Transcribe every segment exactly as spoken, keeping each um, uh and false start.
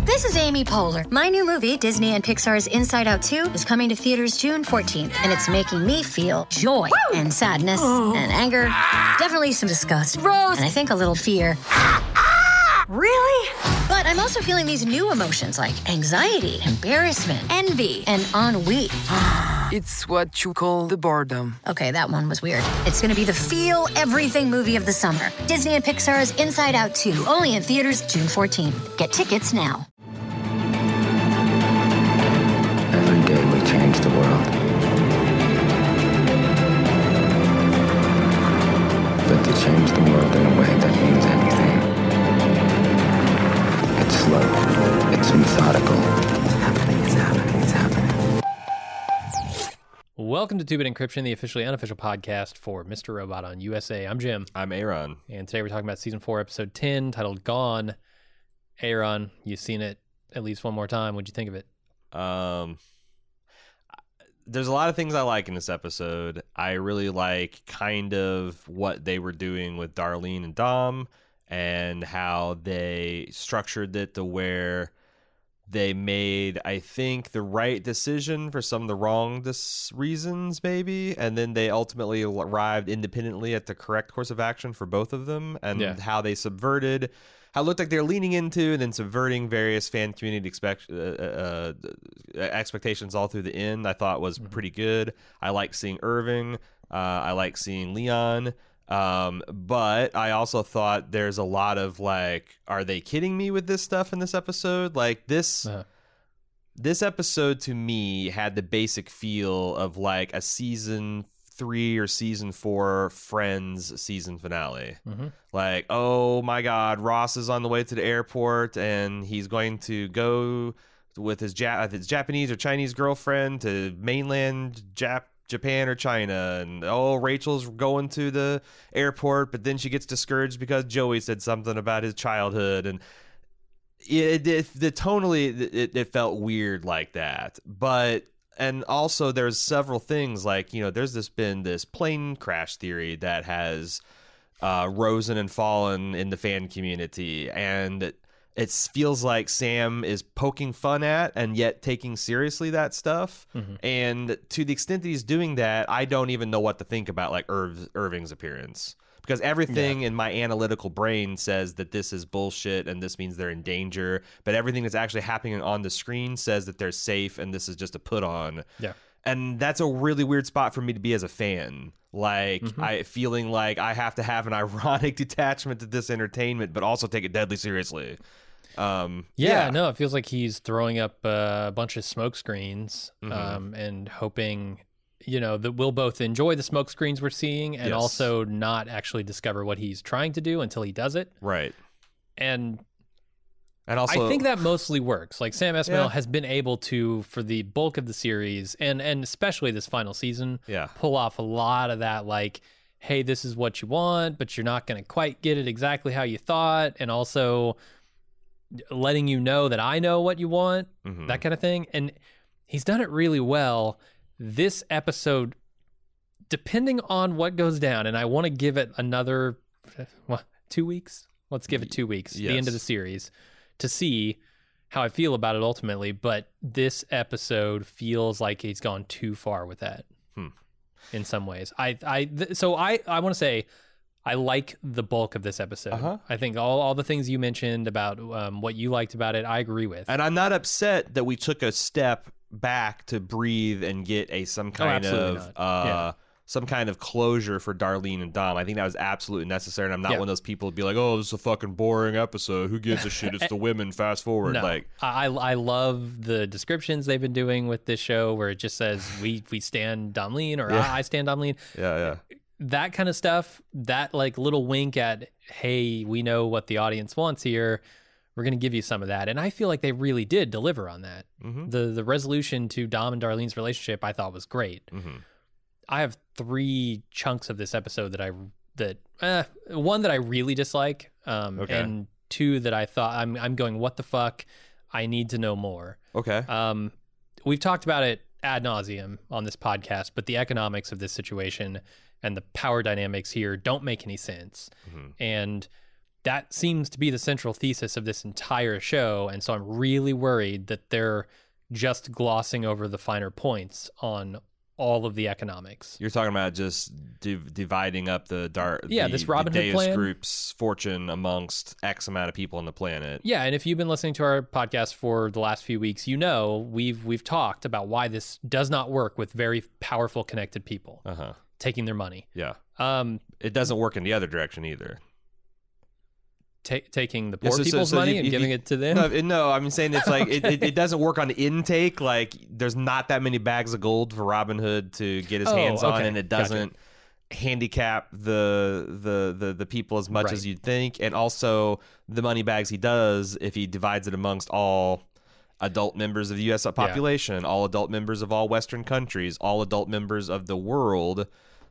This is Amy Poehler. My new movie, Disney and Pixar's Inside Out two, is coming to theaters June fourteenth, and it's making me feel joy Woo! and sadness oh. and anger, ah. definitely some disgust, Rose. and I think a little fear. Really? But I'm also feeling these new emotions like anxiety, embarrassment, envy, and ennui. It's what you call the boredom. Okay, that one was weird. It's gonna be the feel everything movie of the summer. Disney and Pixar's Inside Out two, only in theaters June fourteenth. Get tickets now. Every day we change the world. But to change the world in a way that means anything, it's slow, it's methodical. It's happening, it's happening, it's happening. Welcome to two bit Encryption, the officially unofficial podcast for Mister Robot on U S A. I'm Jim. I'm Aaron. And today we're talking about Season four, Episode ten, titled Gone. Aaron, you've seen it at least one more time. What'd you think of it? Um, there's a lot of things I like in this episode. I really like kind of what they were doing with Darlene and Dom and how they structured it to where they made, I think, the right decision for some of the wrong dis- reasons, maybe, and then they ultimately arrived independently at the correct course of action for both of them, and yeah. how they subverted, how it looked like they were leaning into and then subverting various fan community expect, uh, uh, expectations all through the end, I thought was mm-hmm. pretty good. I like seeing Irving. Uh, I like seeing Leon. Um, but I also thought there's a lot of like, are they kidding me with this stuff in this episode? Like this, uh-huh. this episode to me had the basic feel of like a season three or season four Friends season finale. Mm-hmm. Like, oh my God, Ross is on the way to the airport and he's going to go with his, ja- his Japanese or Chinese girlfriend to mainland Jap. Japan or China, and oh, Rachel's going to the airport, but then she gets discouraged because Joey said something about his childhood, and it, it the tonally it, it felt weird like that. But and also there's several things like, you know, there's this been this plane crash theory that has uh, risen and fallen in the fan community, and it feels like Sam is poking fun at and yet taking seriously that stuff. Mm-hmm. And to the extent that he's doing that, I don't even know what to think about like Irv- Irving's appearance. Because everything yeah. in my analytical brain says that this is bullshit and this means they're in danger. But everything that's actually happening on the screen says that they're safe and this is just a put on. Yeah. And that's a really weird spot for me to be as a fan. Like, mm-hmm. I feeling like I have to have an ironic detachment to this entertainment, but also take it deadly seriously. Um, yeah, yeah, no, it feels like he's throwing up uh, a bunch of smoke screens mm-hmm. um, and hoping, you know, that we'll both enjoy the smoke screens we're seeing and yes. also not actually discover what he's trying to do until he does it. Right. And and also, I think that mostly works. Like Sam Esmail yeah. has been able to, for the bulk of the series, and, and especially this final season, yeah. pull off a lot of that, like, hey, this is what you want, but you're not going to quite get it exactly how you thought. And also letting you know that I know what you want, mm-hmm. that kind of thing. And he's done it really well. This episode, depending on what goes down, and I want to give it another what, two weeks. Let's give it two weeks, yes. the end of the series, to see how I feel about it ultimately. But this episode feels like he's gone too far with that hmm. in some ways. I, I, th- so I, I want to say, I like the bulk of this episode. Uh-huh. I think all, all the things you mentioned about um, what you liked about it, I agree with. And I'm not upset that we took a step back to breathe and get a some kind oh, of uh, yeah. some kind of closure for Darlene and Dom. I think that was absolutely necessary. And I'm not yeah. one of those people to be like, oh, this is a fucking boring episode. Who gives a shit? It's the women. Fast forward. No, like I I love the descriptions they've been doing with this show where it just says we we stand Darlene or yeah. I, I stand Darlene. Yeah, yeah. That kind of stuff, that like little wink at, hey, we know what the audience wants here. We're going to give you some of that. And I feel like they really did deliver on that. Mm-hmm. The the resolution to Dom and Darlene's relationship I thought was great. Mm-hmm. I have three chunks of this episode that I, that, eh, one that I really dislike, um, okay. and two that I thought, I'm I'm going, what the fuck? I need to know more. Okay. Um, we've talked about it ad nauseum on this podcast, but the economics of this situation and the power dynamics here don't make any sense. Mm-hmm. And that seems to be the central thesis of this entire show. And so I'm really worried that they're just glossing over the finer points on all of the economics. You're talking about just div- dividing up the dark, yeah, the, this Robin the Hood Deus plan group's fortune amongst X amount of people on the planet. Yeah, and if you've been listening to our podcast for the last few weeks, you know we've we've talked about why this does not work with very powerful, connected people Uh-huh. taking their money. Yeah. Um, It doesn't work in the other direction either. ta- taking the Yeah, poor so- so- people's so money you- and you- giving it to them. No, it- no, I'm saying it's like it, Okay. it, it doesn't work on intake. Like there's not that many bags of gold for Robin Hood to get his Oh, hands on, okay. and it Gotcha. doesn't handicap the, the the the people as much Right. as you'd think. And also the money bags he does, if he divides it amongst all adult members of the U S population, all adult members of all Western countries, all adult members of the world,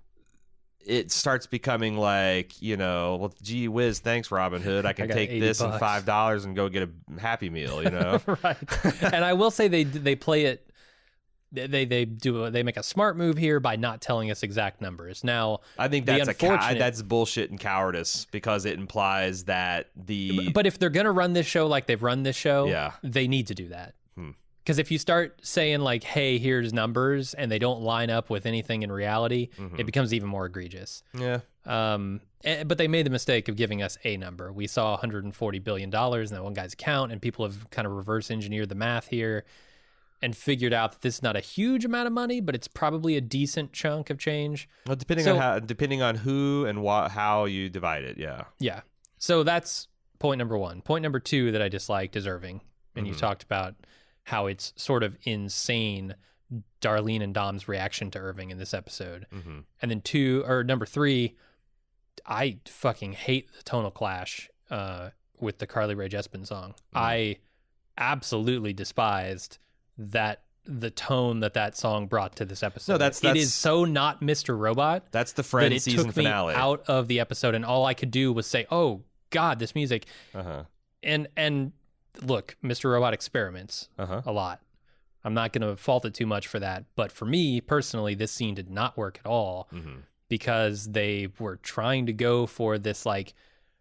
it starts becoming like, you know, well, gee whiz, thanks, Robin Hood. I can I got take eighty this and bucks. five dollars and go get a Happy Meal, you know? Right. And I will say they they play it. They they do a, they make a smart move here by not telling us exact numbers. Now, I think the that's a cow- unfortunate- that's bullshit and cowardice because it implies that the but if they're gonna run this show like they've run this show, Yeah. they need to do that. Hmm. Because if you start saying like, "Hey, here's numbers," and they don't line up with anything in reality, Mhm. it becomes even more egregious. yeah. Um, eh, but they made the mistake of giving us a number. We saw one hundred forty billion dollars in that one guy's account, and people have kind of reverse engineered the math here and figured out that this is not a huge amount of money, but it's probably a decent chunk of change. Well, depending So- on how depending on who and what how you divide it, yeah. Yeah. So that's point number one. Point number two that I disliked is Irving. And you Mhm. talked about how it's sort of insane, Darlene and Dom's reaction to Irving in this episode. Mm-hmm. And then two, or number three, I fucking hate the tonal clash uh, with the Carly Rae Jepsen song. I absolutely despised that the tone that that song brought to this episode. No, that's- it that's- is so not Mister Robot That's the that Friends it season took me finale. out of the episode, and all I could do was say, "Oh God, this music!" Uh-huh. And and look, Mister Robot experiments Uh-huh. a lot. I'm not going to fault it too much for that, but for me personally, this scene did not work at all Mm-hmm. because they were trying to go for this like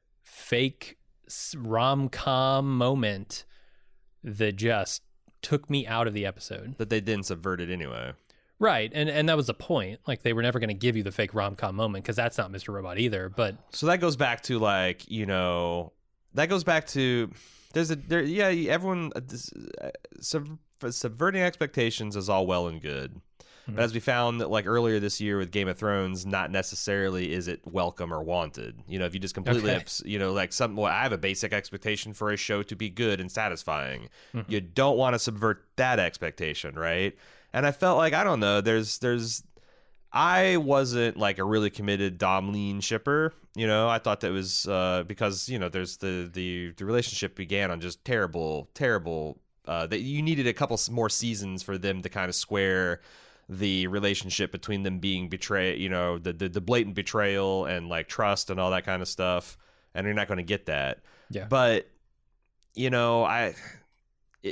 fake rom com moment that just took me out of the episode. That they didn't subvert it anyway. Right, and and that was the point. Like they were never going to give you the fake rom com moment because that's not Mister Robot either. But So that goes back to like, you know, that goes back to there's a there yeah, everyone uh, this, uh, sub, subverting expectations is all well and good. But as we found that like earlier this year with Game of Thrones, not necessarily is it welcome or wanted. You know, if you just completely, Okay. abs- you know, like some, well, I have a basic expectation for a show to be good and satisfying. Mhm. You don't want to subvert that expectation, right? And I felt like, I don't know, there's, there's, I wasn't like a really committed Dom Lean shipper. You know, I thought that was uh, because, you know, there's the, the, the relationship began on just terrible, terrible, uh, that you needed a couple more seasons for them to kind of square the relationship between them being betrayed, you know, the, the the blatant betrayal and like trust and all that kind of stuff, and you're not going to get that. Yeah. But you know, I, it,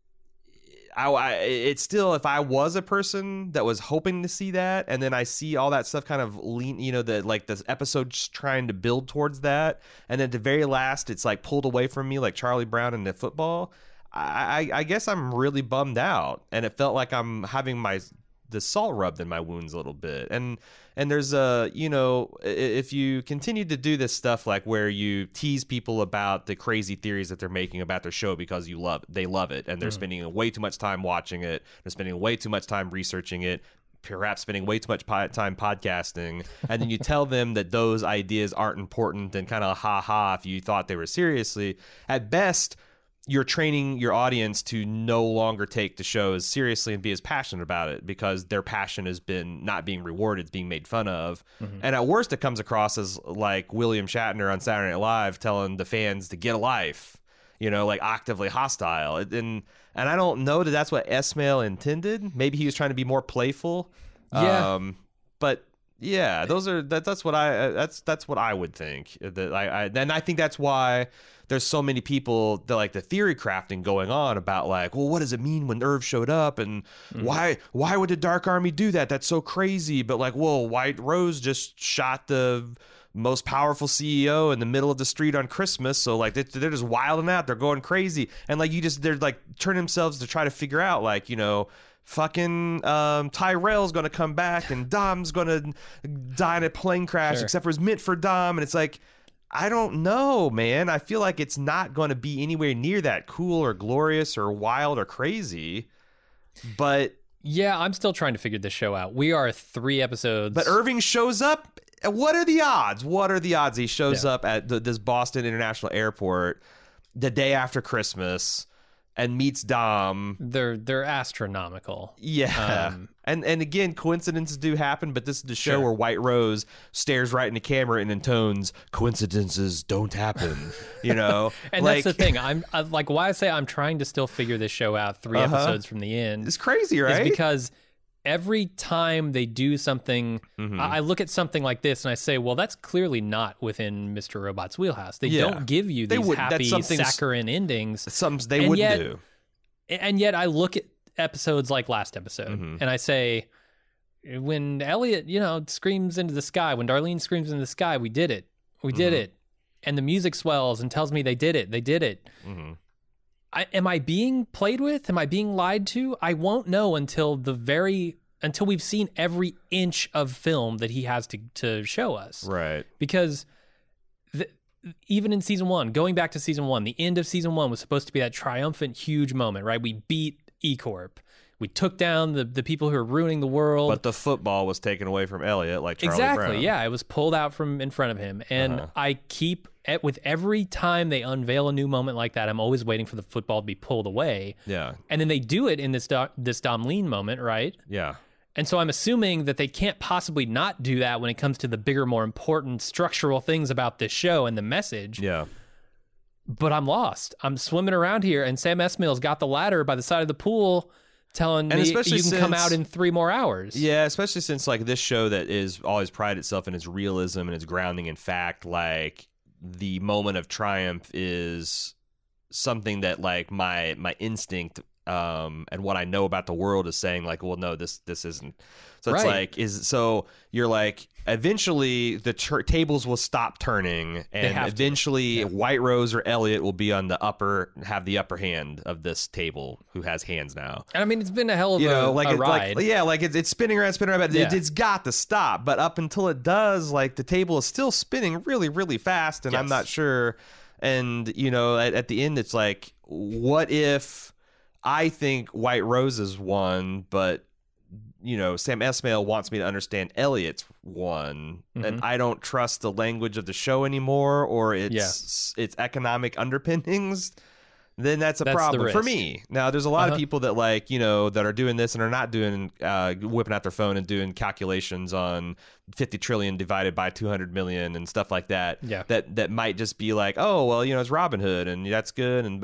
I, I, it's still, if I was a person that was hoping to see that, and then I see all that stuff kind of lean, you know, the like this episode just trying to build towards that, and then at the very last, it's like pulled away from me, like Charlie Brown in the football. I, I, I guess I'm really bummed out, and it felt like I'm having my the salt rubbed in my wounds a little bit. And and there's a, you know, i- if you continue to do this stuff like where you tease people about the crazy theories that they're making about their show because you love they love it and they're Mm. spending way too much time watching it, they're spending way too much time researching it, perhaps spending way too much po- time podcasting, and then you tell them that those ideas aren't important and kind of ha ha if you thought they were seriously, at best you're training your audience to no longer take the show as seriously and be as passionate about it because their passion has been not being rewarded, it's being made fun of. Mhm. And at worst, it comes across as like William Shatner on Saturday Night Live telling the fans to get a life, you know, like actively hostile. And and I don't know that that's what Esmail intended. Maybe he was trying to be more playful. Yeah. Um, but yeah, those are that. That's what I. That's that's what I would think. That I, I and I think that's why there's so many people that like the theory crafting going on about like, well, what does it mean when Irv showed up, and Mhm. why why would the Dark Army do that? That's so crazy. But like, whoa, White Rose just shot the most powerful C E O in the middle of the street on Christmas. So like they, they're just wilding out. They're going crazy. And like you just, they're like turning themselves to try to figure out like, you know, fucking um, Tyrell's going to come back and Dom's going to die in a plane crash, sure. except for it's meant for Dom. And it's like, I don't know, man. I feel like it's not going to be anywhere near that cool or glorious or wild or crazy. But yeah, I'm still trying to figure this show out. We are three episodes. But Irving shows up. What are the odds? What are the odds he shows yeah. up at the, this Boston International Airport the day after Christmas and meets Dom? They're they're astronomical. Yeah. Um, and and again, coincidences do happen, but this is the show sure. where White Rose stares right in the camera and intones, coincidences don't happen, you know? and like, that's the thing. I'm I, like, why I say I'm trying to still figure this show out three Uh-huh. episodes from the end. It's crazy, right? Is because every time they do something, Mhm. I, I look at something like this and I say, well, that's clearly not within Mister Robot's wheelhouse. They Yeah. don't give you They these would- that's happy something- saccharine endings. Some they and wouldn't yet, do. And yet I look at episodes like last episode Mhm. and I say, when Elliot, you know, screams into the sky, when Darlene screams into the sky, we did it. We did Mhm. it. And the music swells and tells me they did it. They did it. Mm-hmm. I, am I being played with? Am I being lied to? I won't know until the very until we've seen every inch of film that he has to to show us. Right. Because the, even in season one, going back to season one, the end of season one was supposed to be that triumphant, huge moment, right? We beat E-Corp. We took down the, the people who are ruining the world. But the football was taken away from Elliot, like Charlie exactly, Brown. yeah. It was pulled out from in front of him. And Uh-huh. I keep, with every time they unveil a new moment like that, I'm always waiting for the football to be pulled away. Yeah. And then they do it in this Do- this Dom Lean moment, right? Yeah. And so I'm assuming that they can't possibly not do that when it comes to the bigger, more important structural things about this show and the message. Yeah. But I'm lost. I'm swimming around here, and Sam Esmail's got the ladder by the side of the pool telling And me you especially can come since- out in three more hours. Yeah, especially since like this show that is always prided itself in its realism and its grounding in fact, like the moment of triumph is something that like my my instinct um and what I know about the world is saying like, well, no, this this isn't. So it's Right. like is so you're like eventually the tur tables will stop turning and have to. eventually White Rose or Elliot will be on the upper have the upper hand of this table who has hands now. And I mean, it's been a hell of You a, know, like a it's ride. like yeah, like it's, it's spinning around, spinning around. But it, Yeah. it's got to stop. But up until it does, like the table is still spinning really, really fast, and I'm Yes. not sure. And you know, at, at the end, it's like, what if I think White Roses won, but you know, Sam Esmail wants me to understand Elliot's won, Mm-hmm. and I don't trust the language of the show anymore, or its its economic underpinnings. Then that's a That's the problem for risk. me. Now, there's a lot Uh-huh. of people that like, you know, that are doing this and are not doing, uh, whipping out their phone and doing calculations on fifty trillion divided by two hundred million and stuff like that. Yeah. That that might just be like, oh, well, you know, it's Robin Hood and that's good. And,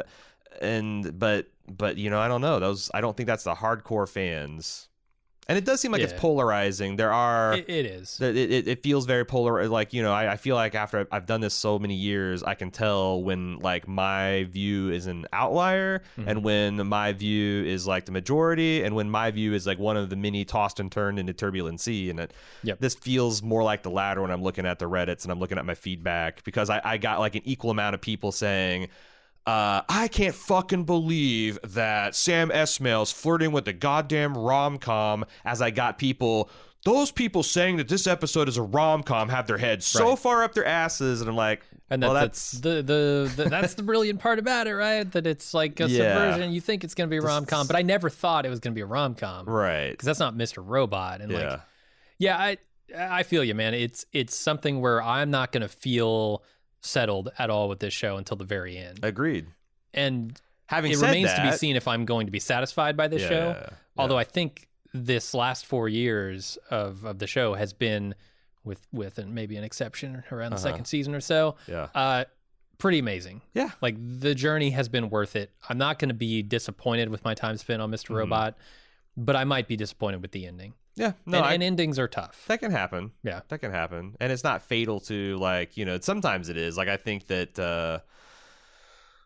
and, but, but, you know, I don't know. Those, I don't think that's the hardcore fans. And it does seem like it's Yeah. polarizing. There are. It, it is. It, it, it feels very polar. Like, you know, I, I feel like after I've done this so many years, I can tell when like my view is an outlier Mm-hmm. and when my view is like the majority and when my view is like one of the many tossed and turned into turbulent sea. And it, Yep. this feels more like the latter when I'm looking at the Reddits and I'm looking at my feedback because I, I got like an equal amount of people saying, Uh, I can't fucking believe that Sam Esmail's flirting with the goddamn rom-com as I got people, those people saying that this episode is a rom-com have their heads so Right. far up their asses. And I'm like, And that, well, that's, that's... the, the, the that's the brilliant part about it, right? That it's like a Yeah. subversion. You think it's going to be a rom com, but I never thought it was going to be a rom com, Right. Because that's not Mister Robot. And Yeah. like, yeah, I I feel you, man. It's it's something where I'm not going to feel settled at all with this show until the very end. Agreed. And Having it said remains that, to be seen if I'm going to be satisfied by this Yeah, show. yeah. Although I think this last four years of, of the show has been, with with an, maybe an exception around the Uh-huh. second season or so, Yeah. uh, pretty amazing. Yeah. Like the journey has been worth it. I'm not going to be disappointed with my time spent on Mister Mm-hmm. Robot, but I might be disappointed with the ending. Yeah. No, and, I, and endings are tough. that can happen. Yeah. That can happen. And it's not fatal to like, you know, sometimes it is. Like I think that uh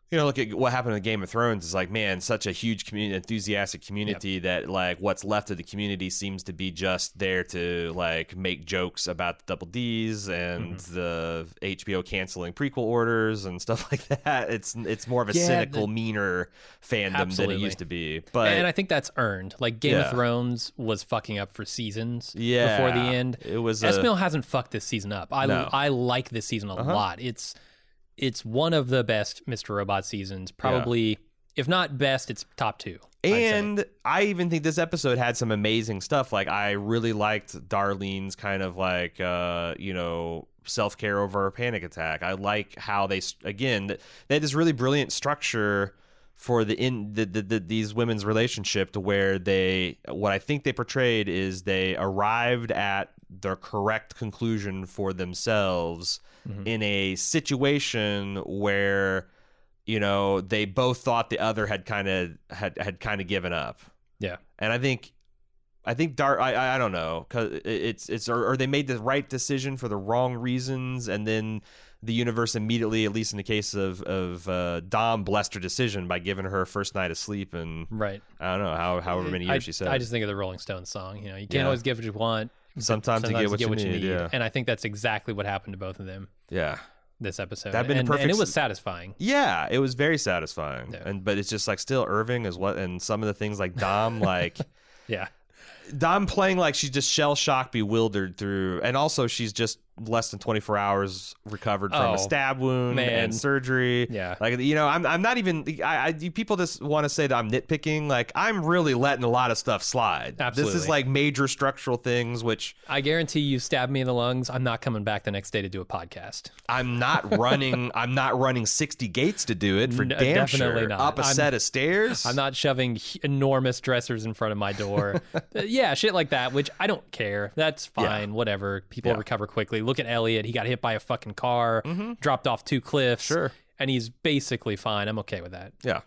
you know, look at what happened in Game of Thrones. It's like, man, such a huge community, enthusiastic community yep. that like what's left of the community seems to be just there to like make jokes about the Double D's and mm-hmm. the H B O canceling prequel orders and stuff like that. It's it's more of a yeah, cynical, the, meaner fandom absolutely. than it used to be. But and I think that's earned. Like Game yeah. of Thrones was fucking up for seasons yeah, before the end. It was S M L hasn't fucked this season up. I no. I like this season a uh-huh. lot. It's It's one of the best Mister Robot seasons. Probably, yeah. if not best, it's top two. And I even think this episode had some amazing stuff. Like, I really liked Darlene's kind of like, uh, you know, self-care over a panic attack. I like how they, again, they had this really brilliant structure for the in the, the, the these women's relationship to where they, what I think they portrayed is they arrived at the correct conclusion for themselves mm-hmm. in a situation where, you know, they both thought the other had kind of had, had kind of given up. Yeah. And I think, I think Dar, I, I don't know, cause it's, it's, or, or they made the right decision for the wrong reasons. And then the universe immediately, at least in the case of, of uh, Dom, blessed her decision by giving her her first night of sleep. And right. I don't know how, however many years I, she said. I just think of the Rolling Stones song, you know, you can't yeah. always get what you want. Sometimes, Sometimes you get what you, get what you need, need. Yeah. And I think that's exactly what happened to both of them. Yeah. This episode. That'd been and, perfect. and it was satisfying. Yeah, it was very satisfying. Yeah. And but it's just like still Irving is what, and some of the things like Dom, like yeah. Dom playing like she's just shell shocked, bewildered through, and also she's just less than twenty-four hours recovered from oh, a stab wound man. and surgery. Yeah, like you know, I'm I'm not even. I, I people just want to say that I'm nitpicking. Like I'm really letting a lot of stuff slide. Absolutely, this is like major structural things. Which I guarantee you, stab me in the lungs. I'm not coming back the next day to do a podcast. I'm not running. I'm not running sixty gates to do it for no, damn definitely sure. not. Up a I'm, set of stairs. I'm not shoving enormous dressers in front of my door. Yeah, shit like that. Which I don't care. That's fine. Yeah. Whatever. People yeah. recover quickly. Look at Elliot. He got hit by a fucking car, mm-hmm. dropped off two cliffs, sure, and he's basically fine. I'm okay with that. Yeah,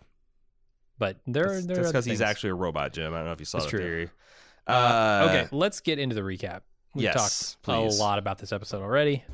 but there, that's, there that's are because he's actually a robot, Jim. I don't know if you saw that's the true. theory. Uh, uh, okay, let's get into the recap. We've yes, talked please. a lot about this episode already.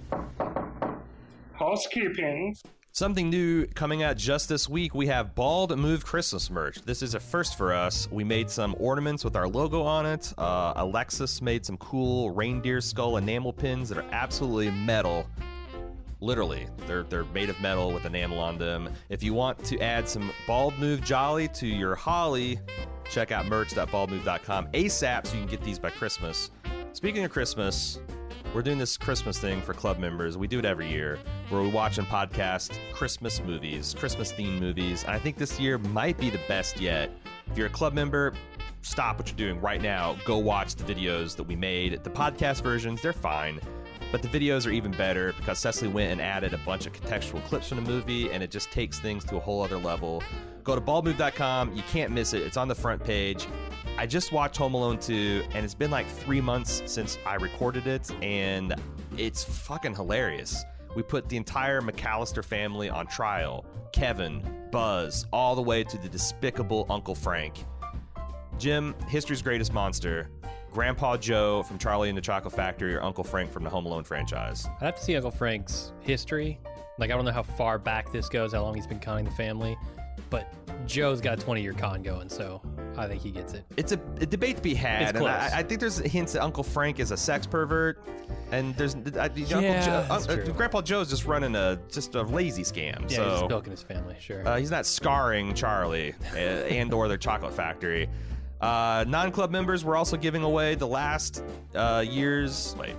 Housekeeping. Something new coming out just this week. We have Bald Move Christmas merch. This is a first for us. We made some ornaments with our logo on it. Uh, Alexis made some cool reindeer skull enamel pins that are absolutely metal. Literally, they're they're made of metal with enamel on them. If you want to add some Bald Move Jolly to your holly, check out merch dot bald move dot com ASAP so you can get these by Christmas. Speaking of Christmas, we're doing this Christmas thing for club members. We do it every year where we watch and podcast Christmas movies, Christmas-themed movies. And I think this year might be the best yet. If you're a club member, stop what you're doing right now. Go watch the videos that we made. The podcast versions, they're fine. But the videos are even better because Cecily went and added a bunch of contextual clips from the movie, and it just takes things to a whole other level. Go to bald move dot com. You can't miss it. It's on the front page. I just watched Home Alone two, and it's been like three months since I recorded it, and it's fucking hilarious. We put the entire McAllister family on trial. Kevin, Buzz, all the way to the despicable Uncle Frank. Jim, history's greatest monster. Grandpa Joe from Charlie and the Chocolate Factory, or Uncle Frank from the Home Alone franchise. I'd have to see Uncle Frank's history. Like, I don't know how far back this goes, how long he's been conning the family, but Joe's got a twenty-year con going, so I think he gets it. It's a, a debate to be had, it's and close. I, I think there's hints that Uncle Frank is a sex pervert, and there's I, yeah, Uncle Joe, that's uh, true. Grandpa Joe's just running a just a lazy scam. Yeah, so he's just milking his family, sure. uh, he's not scarring Charlie uh, and or their chocolate factory. Uh, non-club members, we're also giving away the last uh, year's wait.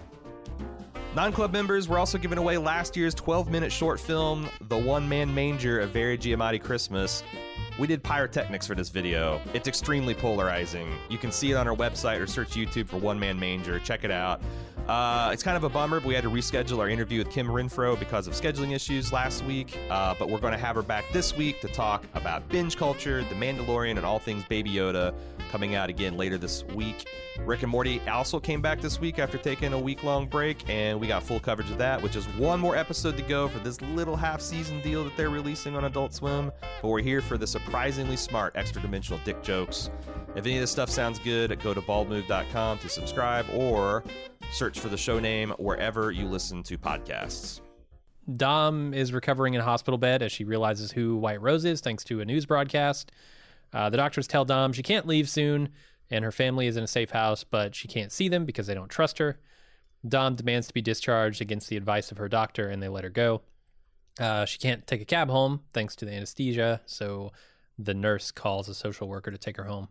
Non-club members, we're also giving away last year's twelve-minute short film, The One-Man Manger, A Very Giamatti Christmas. We did pyrotechnics for this video. It's extremely polarizing. You can see it on our website or search YouTube for One Man Manger. Check it out. Uh, it's kind of a bummer, but we had to reschedule our interview with Kim Renfro because of scheduling issues last week. Uh, but we're going to have her back this week to talk about binge culture, The Mandalorian, and all things Baby Yoda, coming out again later this week. Rick and Morty also came back this week after taking a week-long break, and we got full coverage of that, with just one more episode to go for this little half-season deal that they're releasing on Adult Swim. But we're here for the surprisingly smart extra-dimensional dick jokes. If any of this stuff sounds good, go to bald move dot com to subscribe, or search for the show name wherever you listen to podcasts. Dom is recovering in a hospital bed as she realizes who White Rose is thanks to a news broadcast. Uh, the doctors tell Dom she can't leave soon, and her family is in a safe house, but she can't see them because they don't trust her. Dom demands to be discharged against the advice of her doctor, and they let her go. Uh, she can't take a cab home thanks to the anesthesia, so the nurse calls a social worker to take her home.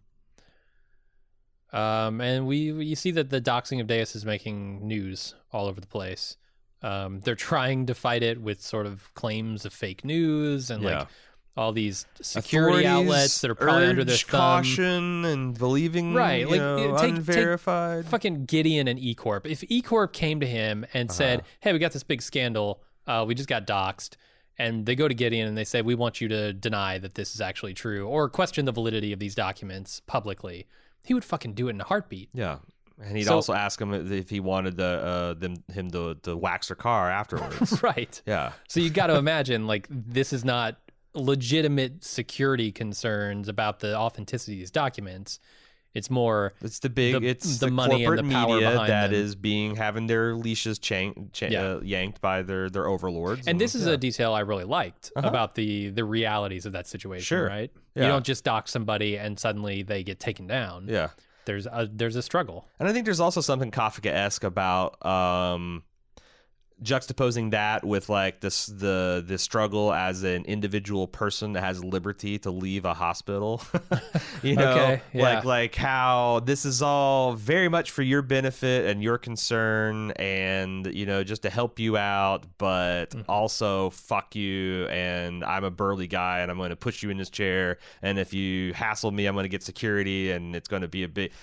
Um, and we, we see that the doxing of Deus is making news all over the place. Um, they're trying to fight it with sort of claims of fake news and Yeah. like all these security outlets that are probably under their urge thumb. caution and believing, Right, you like, know, take- take unverified. Fucking Gideon and E Corp. If E Corp came to him and said, "Hey, we got this big scandal. Uh, we just got doxed," and they go to Gideon and they say, "We want you to deny that this is actually true or question the validity of these documents publicly," he would fucking do it in a heartbeat. Yeah. And he'd So- also ask him if he wanted the, uh, them him to, to wax her car afterwards. Right. Yeah. So you got to imagine, like, this is not legitimate security concerns about the authenticity of these documents. It's more It's the big, the- it's the the, money and corporate the power media behind that them. is being having their leashes chan- cha- Yeah. uh, yanked by their, their overlords. And this is yeah. a detail I really liked Uh-huh. about the the realities of that situation, Sure. right? Yeah. You don't just dock somebody and suddenly they get taken down. yeah. There's a there's a struggle. And I think there's also something Kafka-esque about um, juxtaposing that with like this the the struggle as an individual person that has liberty to leave a hospital. you know, Okay, yeah. like like how this is all very much for your benefit and your concern, and you know, just to help you out, but Mm-hmm. also fuck you, and I'm a burly guy and I'm going to push you in this chair, and if you hassle me, I'm going to get security, and it's going to be a bit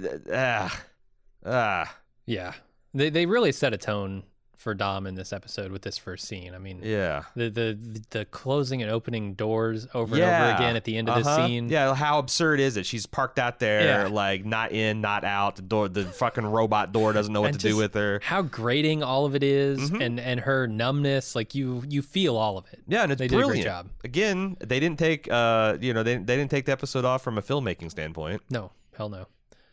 ah ah Yeah. They they really set a tone for Dom in this episode with this first scene. I mean, yeah. the, the the closing and opening doors over Yeah. and over again at the end of Uh-huh. this scene. Yeah, how absurd is it? She's parked out there, Yeah. like not in, not out. The door, the fucking robot door doesn't know what And to do just with her. How grating all of it is, Mhm. and and her numbness, like you you feel all of it. Yeah, and it's They brilliant. did a great job. Again, they didn't take, uh, you know, they they didn't take the episode off from a filmmaking standpoint. No, hell no.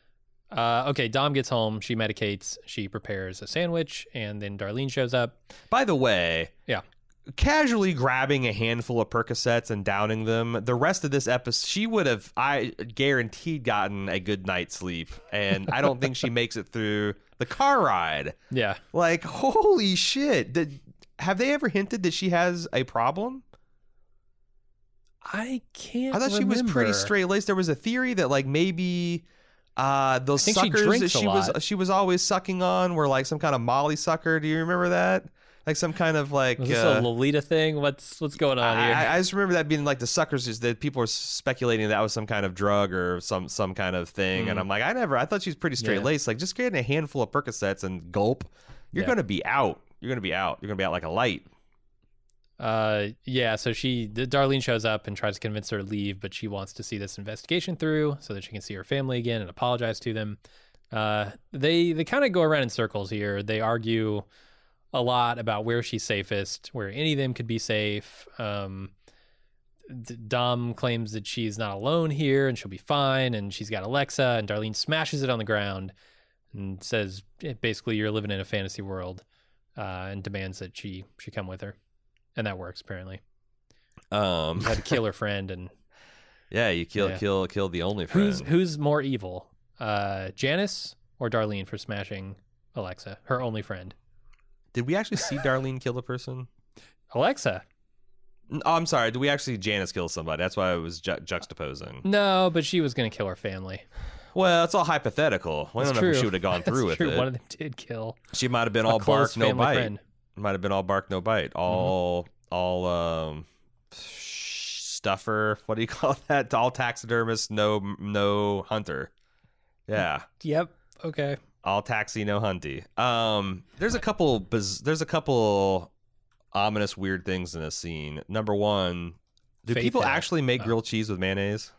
Uh, okay, Dom gets home. She medicates. She prepares a sandwich, and then Darlene shows up. By the way, Yeah. casually grabbing a handful of Percocets and downing them. The rest of this episode, she would have, I guaranteed, gotten a good night's sleep, and I don't think she makes it through the car ride. Yeah. Like, holy shit! Did, have they ever hinted that she has a problem? I can't. I thought she was pretty remember. straight laced. There was a theory that like maybe uh, those I think she suckers that drinks a she was lot. she was always sucking on were like some kind of Molly sucker. Do you remember that? Like some kind of like. Was this uh, a Lolita thing? What's what's going on here? I, I just remember that being like the suckers is that people were speculating that was some kind of drug or some some kind of thing, and Mm. I'm like, I never. I thought she was pretty straight laced. Like just getting a handful of Percocets and gulp, you're Yeah. gonna be out. You're gonna be out. You're gonna be out like a light. Uh, yeah. So she, Darlene shows up and tries to convince her to leave, but she wants to see this investigation through so that she can see her family again and apologize to them. Uh, they they kind of go around in circles here. They argue a lot about where she's safest, where any of them could be safe. Um, D- Dom claims that she's not alone here and she'll be fine, and she's got Alexa, and Darlene smashes it on the ground and says, eh, basically, you're living in a fantasy world, uh, and demands that she she come with her. And that works, apparently. Um, You had to kill her friend, and yeah, you kill Yeah. kill kill the only friend. who's who's more evil, uh, Janice or Darlene for smashing Alexa, her only friend? Did we actually see Darlene kill a person? Alexa. Oh, I'm sorry. Did we actually see Janice kill somebody? That's why I was ju- juxtaposing. No, but she was going to kill her family. Well, it's all hypothetical. We That's don't know if true. she would have gone That's through with true. it. One of them did kill She might have been a all close bark, no family bite. friend. Might have been all bark, no bite. All, all, um, stuffer. What do you call that? All taxidermist, no, no hunter. Yeah, Yep. Okay. all taxi, no hunty. Um, there's a couple. Biz- there's a couple ominous, weird things in this scene. Number one, do Faith people Hill. actually make Oh. grilled cheese with mayonnaise?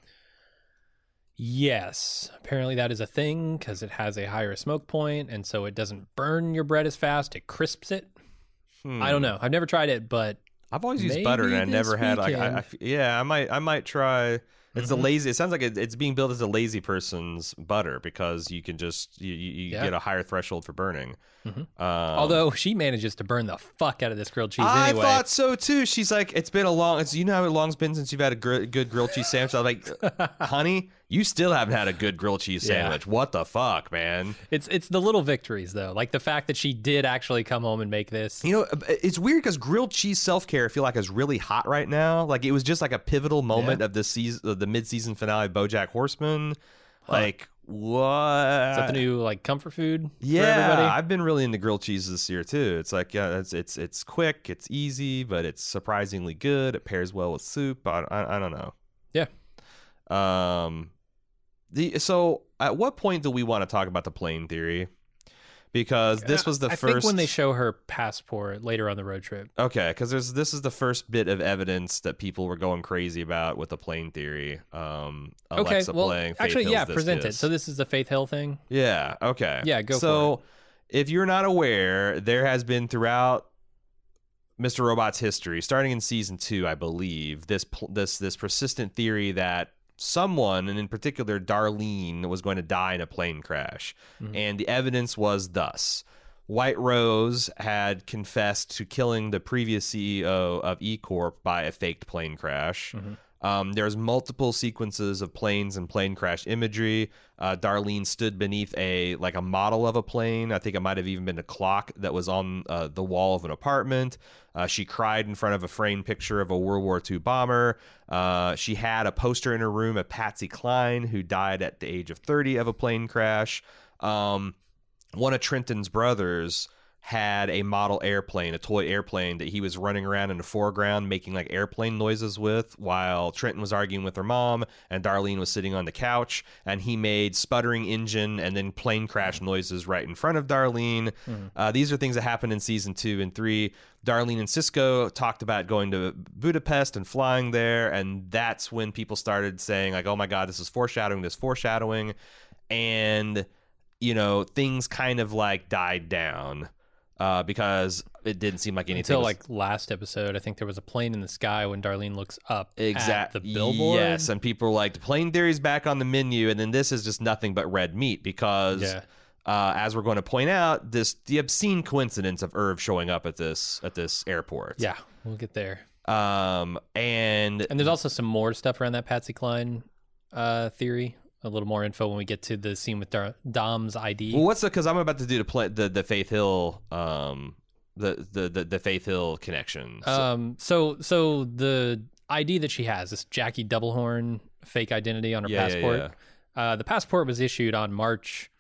Yes. Apparently that is a thing because it has a higher smoke point, and so it doesn't burn your bread as fast. It crisps it. Hmm. I don't know. I've never tried it, but I've always used Maybe butter, and I this never had like I, I weekend. f- yeah. I might I might try It's Mhm. the lazy. It sounds like it, it's being built as a lazy person's butter because you can just you, you, you Yeah. get a higher threshold for burning. Mhm. Um, Although she manages to burn the fuck out of this grilled cheese I anyway. thought so too. She's like, it's been a long. It's you know how long it's been since you've had a gr- good grilled cheese sandwich. I'm like, honey, you still haven't had a good grilled cheese Yeah. sandwich. What the fuck, man? It's it's the little victories though, like the fact that she did actually come home and make this. You know, it's weird because grilled cheese self care I feel like is really hot right now. Like it was just like a pivotal moment Yeah. of the season, of the mid season finale of BoJack Horseman. Like what? Is that the new like comfort food Yeah, for everybody? I've been really into grilled cheese this year too. It's like yeah, it's it's it's quick, it's easy, but it's surprisingly good. It pairs well with soup. I I, I don't know. Yeah. Um, the so at what point do we want to talk about the plane theory? Because this was the I first think when they show her passport later on the road trip. Okay, because there's this is the first bit of evidence that people were going crazy about with the plane theory. Um, Alexa okay, well, playing. Faith actually, Hill's yeah, This present Kiss. it. So this is the Faith Hill thing. Yeah. Okay. Yeah, go for So, if you're not aware, there has been throughout Mister Robot's history, starting in season two, I believe, this pl- this this persistent theory that someone, and in particular Darlene, was going to die in a plane crash, Mhm. and the evidence was thus: White Rose had confessed to killing the previous C E O of E Corp by a faked plane crash. Mhm. Um, there's multiple sequences of planes and plane crash imagery. Uh, Darlene stood beneath a like a model of a plane. I think it might have even been a clock that was on uh, the wall of an apartment. Uh, she cried in front of a framed picture of a World War Two bomber. Uh, she had a poster in her room of Patsy Cline, who died at the age of thirty of a plane crash. Um, one of Trenton's brothers had a model airplane, a toy airplane that he was running around in the foreground making like airplane noises with while Trenton was arguing with her mom and Darlene was sitting on the couch, and he made sputtering engine and then plane crash noises right in front of Darlene. Mm-hmm. Uh, these are things that happened in season two and three. Darlene and Cisco talked about going to Budapest and flying there, and that's when people started saying like, oh my God, this is foreshadowing, this foreshadowing. And, you know, things kind of like died down. Uh, because it didn't seem like anything Until was- like last episode, I think there was a plane in the sky when Darlene looks up exact at the billboard. Yes, and people were like, the plane theory's back on the menu, and then this is just nothing but red meat because, Yeah. uh, as we're going to point out, this the obscene coincidence of Irv showing up at this at this airport. Yeah, we'll get there. Um, and And there's also some more stuff around that Patsy Cline uh, theory. A little more info when we get to the scene with Dar- Dom's I D. well, what's the? Because I'm about to do the play, the the Faith Hill um the the the, the Faith Hill connection. So- Um, so so the I D that she has, this Jackie Doublehorn fake identity on her Yeah, yeah, passport. Uh, the passport was issued on March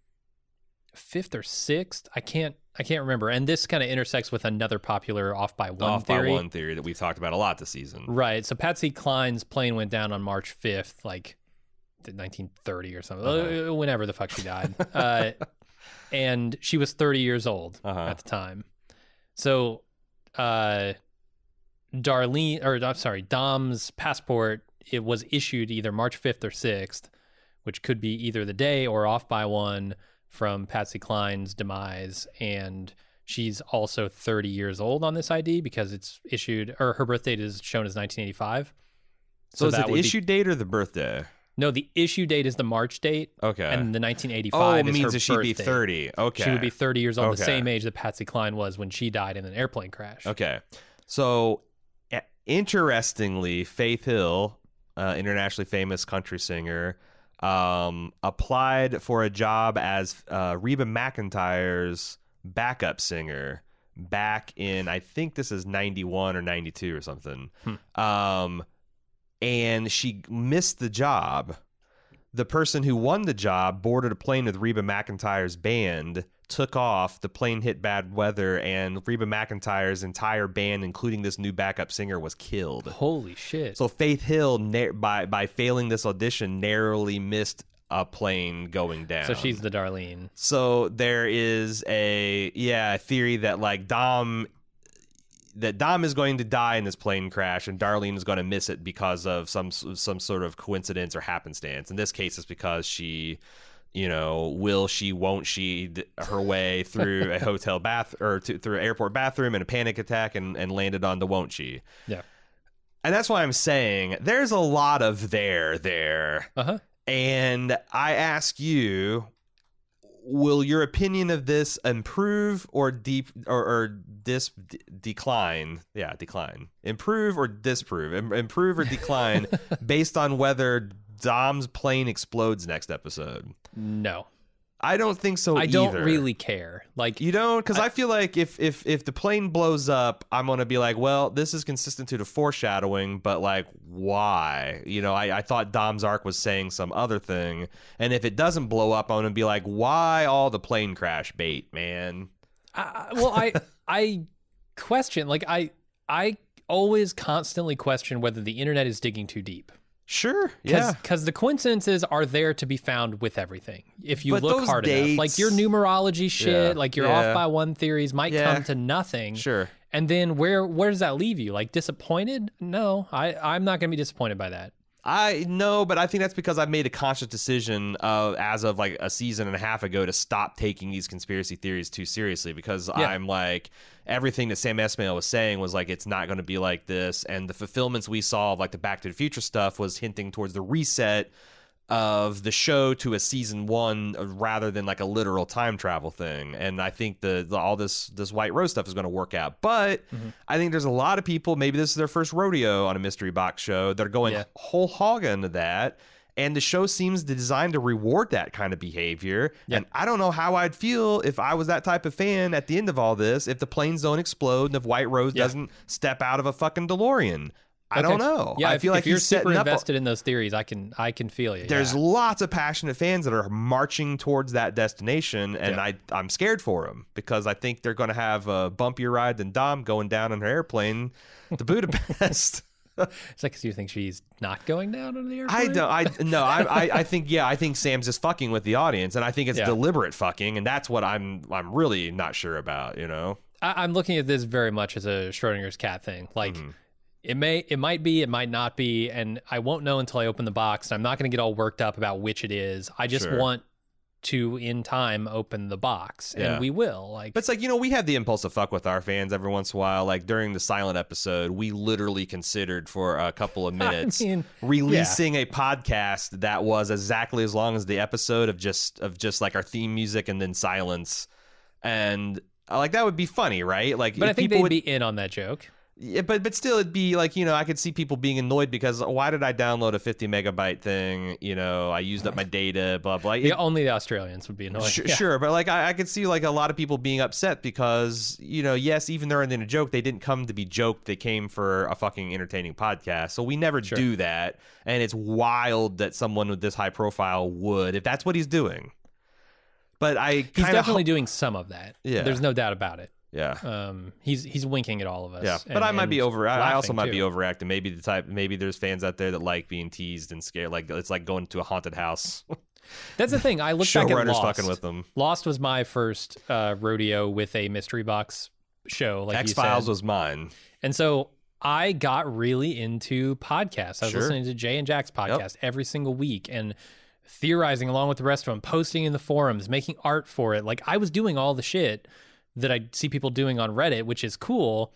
fifth or sixth. I can't I can't remember. And this kind of intersects with another popular off by one off theory. by one theory that we've talked about a lot this season. Right. So Patsy Cline's plane went down on March fifth, like nineteen thirty or something, Uh-huh. uh, whenever the fuck she died. uh, and she was thirty years old Uh-huh. at the time. So uh, Darlene, or I'm sorry, Dom's passport, it was issued either March fifth or sixth, which could be either the day or off by one from Patsy Cline's demise. And she's also thirty years old on this I D because it's issued, or her birth date is shown as nineteen eighty-five. So, is that it the would be- issue date or the birthday? No, the issue date is the March date, Okay. and the nineteen oh, eighty-five is means her that she'd be birth date. thirty. Okay. She would be thirty years old, the Okay. same age that Patsy Cline was when she died in an airplane crash. Okay. So, uh, interestingly, Faith Hill, uh, internationally famous country singer, um, applied for a job as uh, Reba McEntire's backup singer back in, I think this is ninety-one or ninety-two or something. Hmm. Um, and she missed the job. The person who won the job boarded a plane with Reba McEntire's band, took off, the plane hit bad weather, and Reba McEntire's entire band, including this new backup singer, was killed. Holy shit. So Faith Hill, na- by by failing this audition, narrowly missed a plane going down. So she's the Darlene. So there is a yeah theory that like Dom that Dom is going to die in this plane crash and Darlene is going to miss it because of some some sort of coincidence or happenstance. In this case, it's because she, you know, will she, won't she, d- her way through a hotel bath or to, through an airport bathroom in a panic attack and, and landed on the won't she. Yeah. And that's why I'm saying there's a lot of there there. Uh-huh. And I ask you, will your opinion of this improve or deep or, or dis d- decline? Yeah, decline. Improve or disprove? Im- improve or decline based on whether Dom's plane explodes next episode? No. I don't think so I either. don't really care. Like You don't? Because I, I feel like if, if if the plane blows up, I'm going to be like, well, this is consistent to the foreshadowing, but like, why? You know, I, I thought Dom's arc was saying some other thing. And if it doesn't blow up, I'm going to be like, why all the plane crash bait, man? I, well, I I question, like, I I always constantly question whether the internet is digging too deep. Sure, yeah. Because the coincidences are there to be found with everything. If you But look those hard dates- enough. Like your numerology shit, Yeah, like you're yeah. off by one theories might Yeah. come to nothing. Sure. And then where where does that leave you? Like disappointed? No, I, I'm not going to be disappointed by that. I know, but I think that's because I've made a conscious decision uh, as of like a season and a half ago to stop taking these conspiracy theories too seriously because Yeah. I'm like, everything that Sam Esmail was saying was like, it's not going to be like this. And the fulfillments we saw of like the Back to the Future stuff was hinting towards the reset of the show to a season one rather than like a literal time travel thing. And I think the, the all this this White Rose stuff is going to work out. But Mm-hmm. I think there's a lot of people, maybe this is their first rodeo on a mystery box show, that are going Yeah. whole hog into that. And the show seems designed to reward that kind of behavior. Yeah. And I don't know how I'd feel if I was that type of fan at the end of all this, if the planes don't explode and if White Rose Yeah. doesn't step out of a fucking DeLorean. I Okay. don't know. Yeah, I if, feel if like you're he's super setting up a- invested in those theories, I can I can feel you. There's yeah. lots of passionate fans that are marching towards that destination, and Yeah. I I'm scared for them because I think they're going to have a bumpier ride than Dom going down on her airplane to Budapest. It's like 'cause you think she's not going down on the airplane? I don't. I no. I, I I think yeah. I think Sam's just fucking with the audience, and I think it's Yeah. deliberate fucking, and that's what I'm I'm really not sure about. You know. I, I'm looking at this very much as a Schrodinger's cat thing. Like Mm-hmm. it may, it might be, it might not be, and I won't know until I open the box. And I'm not going to get all worked up about which it is. I just Sure. want to, in time, open the box, Yeah. and we will. Like, But it's like, you know, we have the impulse to fuck with our fans every once in a while. Like during the silent episode, we literally considered for a couple of minutes mean, releasing a podcast that was exactly as long as the episode of just of just like our theme music and then silence. And uh, like that would be funny, right? Like but if I think people they'd would, be in on that joke. yeah, but but still, it'd be like, you know, I could see people being annoyed because why did I download a fifty megabyte thing? You know, I used up my data, blah blah. The, It- only the Australians would be annoyed. Sure, Yeah. sure, but like I, I could see like a lot of people being upset because, you know, yes, even though they're in a joke, they didn't come to be joked. They came for a fucking entertaining podcast. So we never Sure. do that, and it's wild that someone with this high profile would, if that's what he's doing. But I He's kind of definitely doing some of that. Yeah. There's no doubt about it. yeah. Um, he's he's winking at all of us. Yeah, but and- I might be and over. I I also laughing, might too. be overacting. Maybe the type. Maybe there's fans out there that like being teased and scared. Like it's like going to a haunted house. That's the thing. I look back at Showrunners Lost. fucking with them. Lost was my first uh, rodeo with a mystery box show, like X you said. Files was mine. And so I got really into podcasts. I was Sure. listening to Jay and Jack's podcast every single week and theorizing along with the rest of them, posting in the forums, making art for it. Like I was doing all the shit that I see people doing on Reddit, which is cool.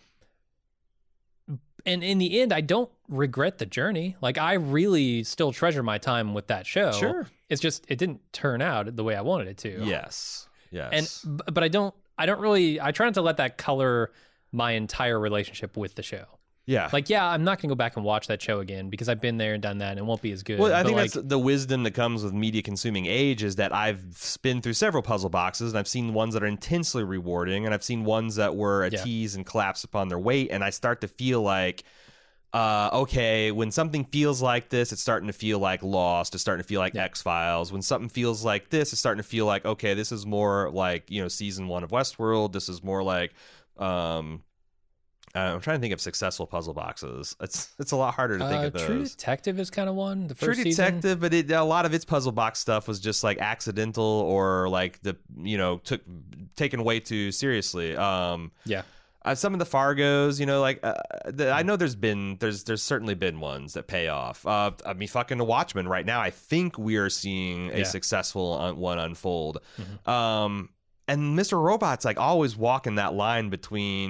And in the end, I don't regret the journey. Like I really still treasure my time with that show. Sure. It's just it didn't turn out the way I wanted it to. Yes. Yes. And b- but I don't I don't really I try not to let that color my entire relationship with the show. yeah. Like, yeah, I'm not gonna go back and watch that show again because I've been there and done that and it won't be as good. Well, I But, think like, that's the wisdom that comes with media consuming age is that I've been through several puzzle boxes and I've seen ones that are intensely rewarding and I've seen ones that were a Yeah. tease and collapse upon their weight. And I start to feel like, uh, okay, when something feels like this, it's starting to feel like Lost. It's starting to feel like Yeah. X-Files. When something feels like this, it's starting to feel like, okay, this is more like, you know, season one of Westworld. This is more like, um, uh, I'm trying to think of successful puzzle boxes. It's it's a lot harder to think uh, of those. True Detective is kind of one. The True first season. Detective, but it, a lot of its puzzle box stuff was just like accidental or like the you know took taken way too seriously. Um, Yeah. uh, some of the Fargos, you know, like uh, the, I know there's been there's there's certainly been ones that pay off. Uh, I mean, fucking The Watchmen right now. I think we are seeing a Yeah. successful un- one unfold. Um, and Mister Robot's like always walking that line between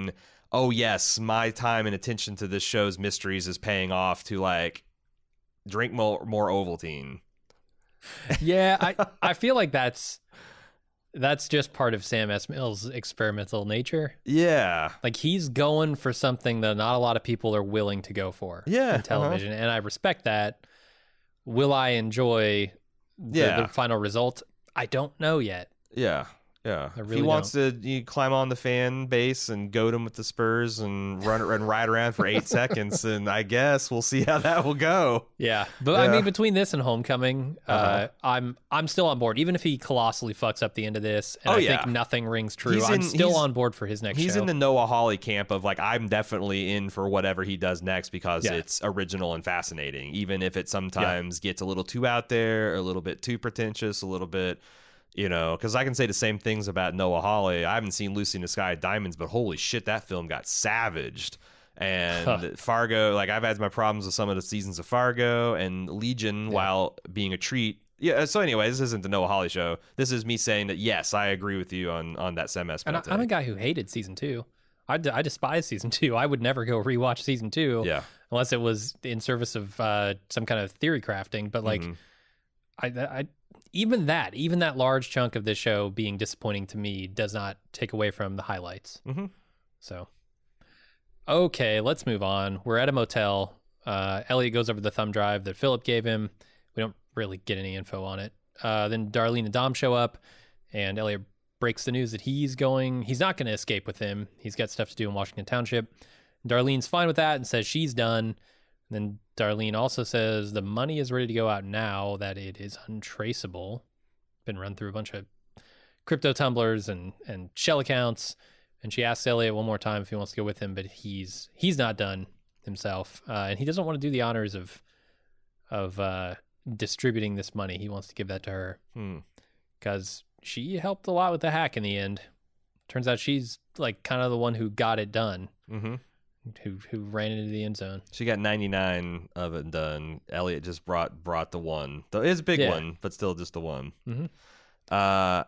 oh yes, my time and attention to this show's mysteries is paying off to like drink more more Ovaltine. Yeah, I I feel like that's that's just part of Sam Esmail's experimental nature. Yeah. Like he's going for something that not a lot of people are willing to go for Yeah, in television, and I respect that. Will I enjoy the, Yeah. the final result? I don't know yet. Yeah. Yeah. I if really he wants to you climb on the fan base and goad him with the Spurs and run and ride around for eight seconds, and I guess we'll see how that will go. Yeah, but I Yeah. mean, between this and Homecoming, uh, Uh-huh. I'm I'm still on board. Even if he colossally fucks up the end of this, and Oh, I yeah. think nothing rings true, He's I'm in- still he's- on board for his next He's show. in the Noah Hawley camp of like, I'm definitely in for whatever he does next because Yeah. it's original and fascinating, even if it sometimes gets a little too out there, a little bit too pretentious, a little bit, you know, because I can say the same things about Noah Hawley. I haven't seen Lucy in the Sky with Diamonds, but holy shit, that film got savaged. And Huh. Fargo, like I've had my problems with some of the seasons of Fargo and Legion, while being a treat. Yeah. So anyway, this isn't the Noah Hawley show. This is me saying that yes, I agree with you on on that Sam Esmail and I, take. I'm a guy who hated season two. I, d- I despise season two. I would never go rewatch season two Yeah. unless it was in service of uh, some kind of theory crafting. But like, Mhm. I, I even that, even that large chunk of this show being disappointing to me does not take away from the highlights. Mhm. So, okay, let's move on. We're at a motel. Uh, Elliot goes over the thumb drive that Philip gave him. We don't really get any info on it. Uh, then Darlene and Dom show up, and Elliot breaks the news that he's going, he's not going to escape with him. He's got stuff to do in Washington Township. Darlene's fine with that and says she's done. And then Darlene also says the money is ready to go out now that it is untraceable. Been run through a bunch of crypto tumblers and, and shell accounts. And she asks Elliot one more time if he wants to go with him, but he's he's not done himself. Uh, and he doesn't want to do the honors of of uh, distributing this money. He wants to give that to her Hmm. because she helped a lot with the hack in the end. Turns out she's like kind of the one who got it done, Mhm. who who ran into the end zone. She got ninety-nine of it done. Elliot just brought brought the one. Though it's a big Yeah. one, but still just the one. Mhm. Uh,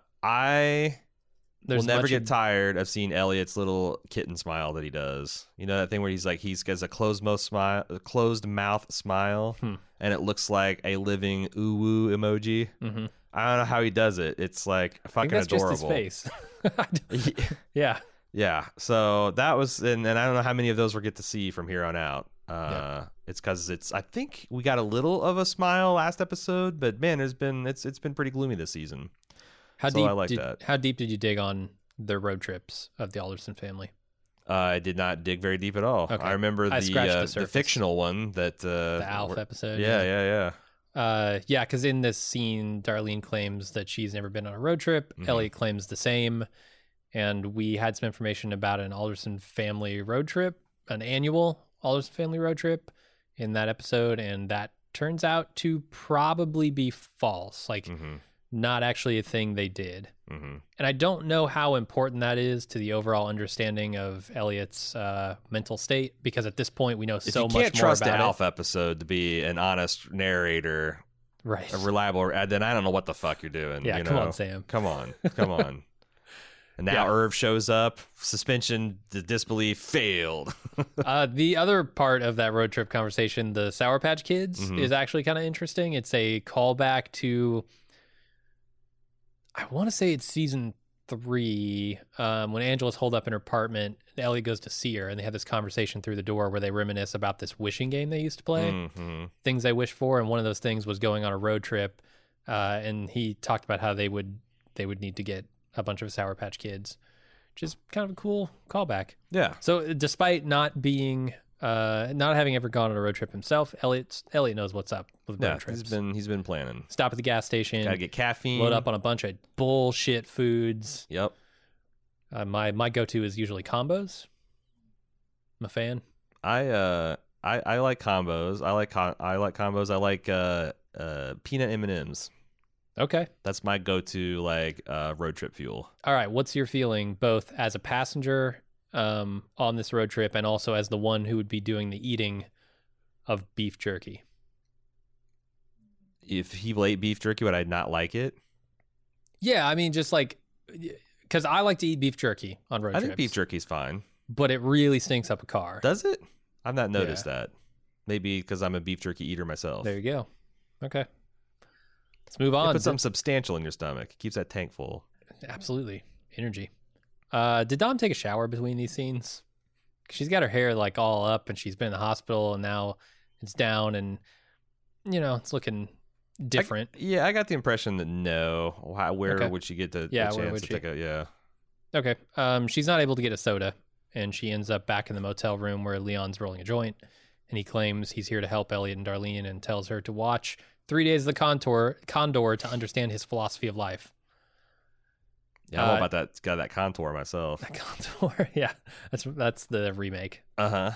I There's will never much get in- tired of seeing Elliot's little kitten smile that he does. You know that thing where he's like he's got a closed mouth smile, a closed mouth smile, Hmm. and it looks like a living ooh woo emoji. Mhm. I don't know how he does it. It's like I fucking think that's adorable. just his face. I don't- yeah. Yeah, so that was, and, and I don't know how many of those we'll get to see from here on out. Uh, Yeah. It's because it's. I think we got a little of a smile last episode, but man, there's been it's it's been pretty gloomy this season. How So deep I like did that. how deep did you dig on the road trips of the Alderson family? Uh, I did not dig very deep at all. Okay. I remember I the scratched uh, the the, surface. fictional one that uh, The Alf were- episode. Yeah, yeah, yeah. Uh, yeah, because in this scene, Darlene claims that she's never been on a road trip. Mhm. Elliot claims the same. And we had some information about an Alderson family road trip, an annual Alderson family road trip in that episode. And that turns out to probably be false. Like, Mm-hmm. not actually a thing they did. Mm-hmm. And I don't know how important that is to the overall understanding of Elliot's uh, mental state, because at this point we know If so you much can't more trust the about Alf episode to be an honest narrator, it. Right. a reliable, uh, then I don't know what the fuck you're doing. Yeah, you come know? on, Sam. Come on, come on. And now Yeah. Irv shows up. Suspension, the disbelief failed. uh, the other part of that road trip conversation, the Sour Patch Kids, Mhm. is actually kind of interesting. It's a callback to, I want to say it's season three, um, when Angela's holed up in her apartment. Elliot goes to see her, and they have this conversation through the door where they reminisce about this wishing game they used to play. Mm-hmm. Things they wish for, and one of those things was going on a road trip. Uh, and he talked about how they would they would need to get a bunch of Sour Patch Kids, which is kind of a cool callback. Yeah. So, despite not being, uh, not having ever gone on a road trip himself, Elliot Elliot knows what's up with road Yeah, trips. he's been he's been planning. Stop at the gas station, Gotta get caffeine. load up on a bunch of bullshit foods. Yep. Uh, my my go to is usually combos. I'm a fan. I uh I, I like combos. I like com- I like combos. I like uh uh peanut M and M's. Okay. That's my go-to like uh road trip fuel. All right. What's your feeling, both as a passenger um, on this road trip and also as the one who would be doing the eating of beef jerky? If he ate beef jerky, would I not like it? Yeah, I mean, just like, because I like to eat beef jerky on road I trips. think beef jerky's fine. but it really stinks up a car. Does it? I've not noticed yeah. that. Maybe because I'm a beef jerky eater myself. There you go. Okay. Let's move on. It puts something substantial in your stomach. It keeps that tank full. Absolutely. Energy. Uh, did Dom take a shower between these scenes? She's got her hair like all up and she's been in the hospital and now it's down and, you know, it's looking different. I, yeah, I got the impression that no. How, where okay. would she get the, yeah, the where chance would to she? take a, yeah. Okay. Um, she's not able to get a soda and she ends up back in the motel room where Leon's rolling a joint and he claims he's here to help Elliot and Darlene and tells her to watch Three Days of the Condor, Condor to understand his philosophy of life. Yeah, I'm all uh, about that. Got that contour myself. That Condor, yeah, that's that's the remake. Uh-huh.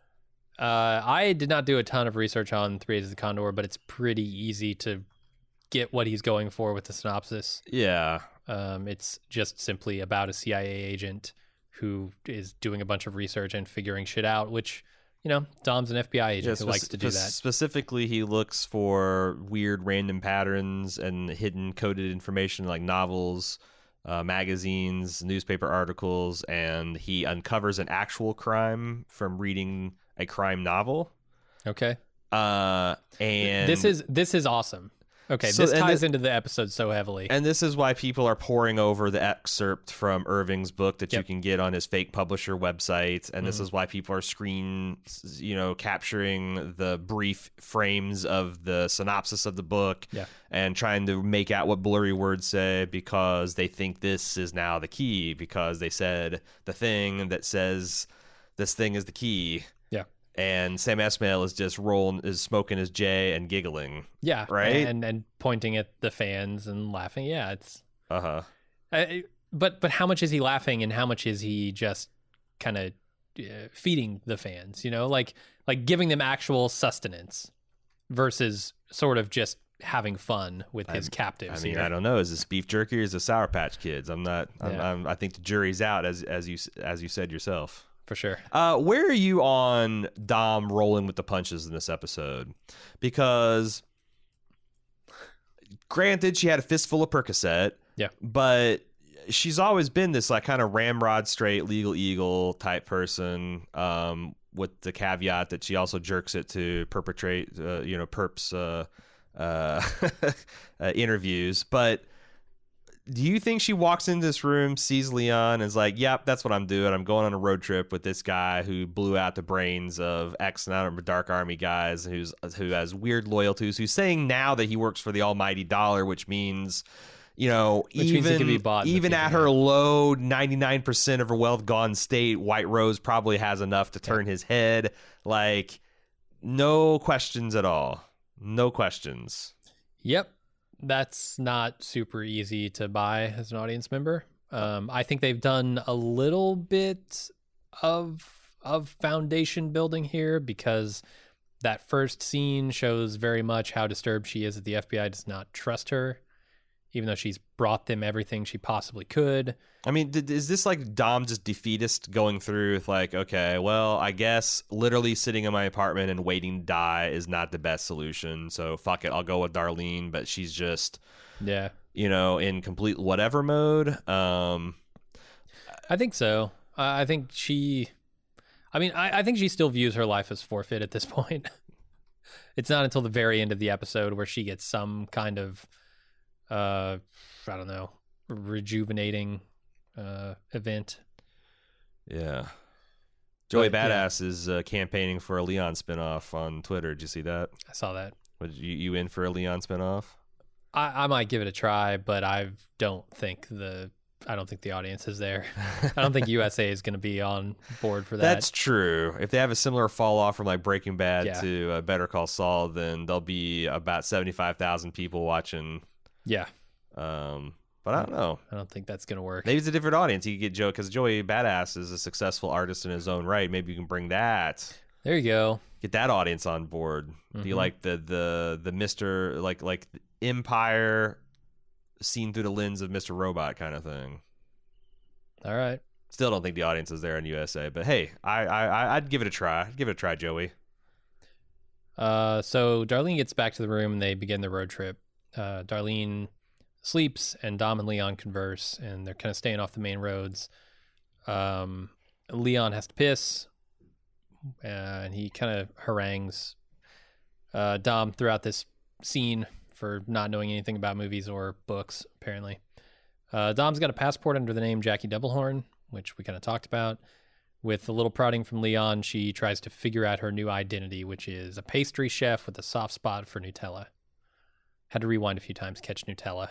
Uh I did not do a ton of research on Three Days of the Condor, but it's pretty easy to get what he's going for with the synopsis. Yeah. Um, it's just simply about a C I A agent who is doing a bunch of research and figuring shit out, which, you know, Dom's an F B I agent Yeah, who spe- likes to do that. Specifically, he looks for weird random patterns and hidden coded information like novels, uh, magazines, newspaper articles, and he uncovers an actual crime from reading a crime novel. Okay. Uh, and this is this is awesome. Okay, So- this and ties this- into the episode so heavily. And this is why people are pouring over the excerpt from Irving's book that you Yep. can get on his fake publisher website. And this Mhm. is why people are screen, you know, capturing the brief frames of the synopsis of the book Yeah. and trying to make out what blurry words say because they think this is now the key because they said the thing that says this thing is the key. Yeah. And Sam Esmail is just rolling, is smoking his J and giggling. Yeah, Right? and and pointing at the fans and laughing. Yeah, it's. Uh huh. Uh, but but how much is he laughing, and how much is he just kind of uh, feeding the fans? You know, like like giving them actual sustenance versus sort of just having fun with his I captives. mean, here. I don't know. Is this beef jerky or is it Sour Patch Kids? I'm not. I'm, Yeah. I'm, I think the jury's out, as as you as you said yourself. For sure. Uh, where are you on Dom rolling with the punches in this episode? Because, granted, she had a fistful of Percocet. Yeah. But she's always been this like kind of ramrod straight, legal eagle type person. Um, with the caveat that she also jerks it to perpetrate, uh, you know, perps uh, uh, uh, interviews, but. Do you think she walks into this room, sees Leon, and is like, yep, that's what I'm doing. I'm going on a road trip with this guy who blew out the brains of X amount of Dark Army guys, who's who has weird loyalties, who's saying now that he works for the almighty dollar, which means, you know, Which means he even, can be bought in the even at future. her low ninety-nine percent of her wealth gone state, White Rose probably has enough to turn his head. Like, no questions at all. No questions. Yep. That's not super easy to buy as an audience member. Um, I think they've done a little bit of of foundation building here because that first scene shows very much how disturbed she is that the F B I does not trust her, even though she's brought them everything she possibly could. I mean, th- is this like Dom just defeatist going through with like, okay, well, I guess literally sitting in my apartment and waiting to die is not the best solution. So fuck it, I'll go with Darlene, but she's just, Yeah, you know, in complete whatever mode. Um, I think so. Uh, I think she, I mean, I, I think she still views her life as forfeit at this point. It's not until the very end of the episode where she gets some kind of, uh, I don't know, rejuvenating uh, event. yeah. Joey But, yeah. Badass is uh, campaigning for a Leon spinoff on Twitter. Did you see that? I saw that. Was you, you in for a Leon spinoff? I, I might give it a try, but I don't think the I don't think the audience is there. I don't think U S A is going to be on board for that. That's true. If they have a similar fall off from like Breaking Bad Yeah. to uh, Better Call Saul, then there'll be about seventy-five thousand people watching. yeah. Um, but I don't know. I don't think that's going to work. Maybe it's a different audience. You could get Joe because Joey Badass is a successful artist in his own right. Maybe you can bring that, There you go. get that audience on board. Be Mhm. like the the the Mister like like Empire seen through the lens of Mister Robot kind of thing. All right. Still don't think the audience is there in U S A, but hey, I I I'd give it a try. I'd give it a try, Joey. Uh, so Darlene gets back to the room and they begin the road trip. Uh, Darlene sleeps and Dom and Leon converse and they're kind of staying off the main roads. Um, Leon has to piss, uh, and he kind of harangues uh, Dom throughout this scene for not knowing anything about movies or books, apparently. Uh, Dom's got a passport under the name Jackie Doublehorn, which we kind of talked about. With a little prodding from Leon, she tries to figure out her new identity, which is a pastry chef with a soft spot for Nutella. Had to rewind a few times, catch Nutella.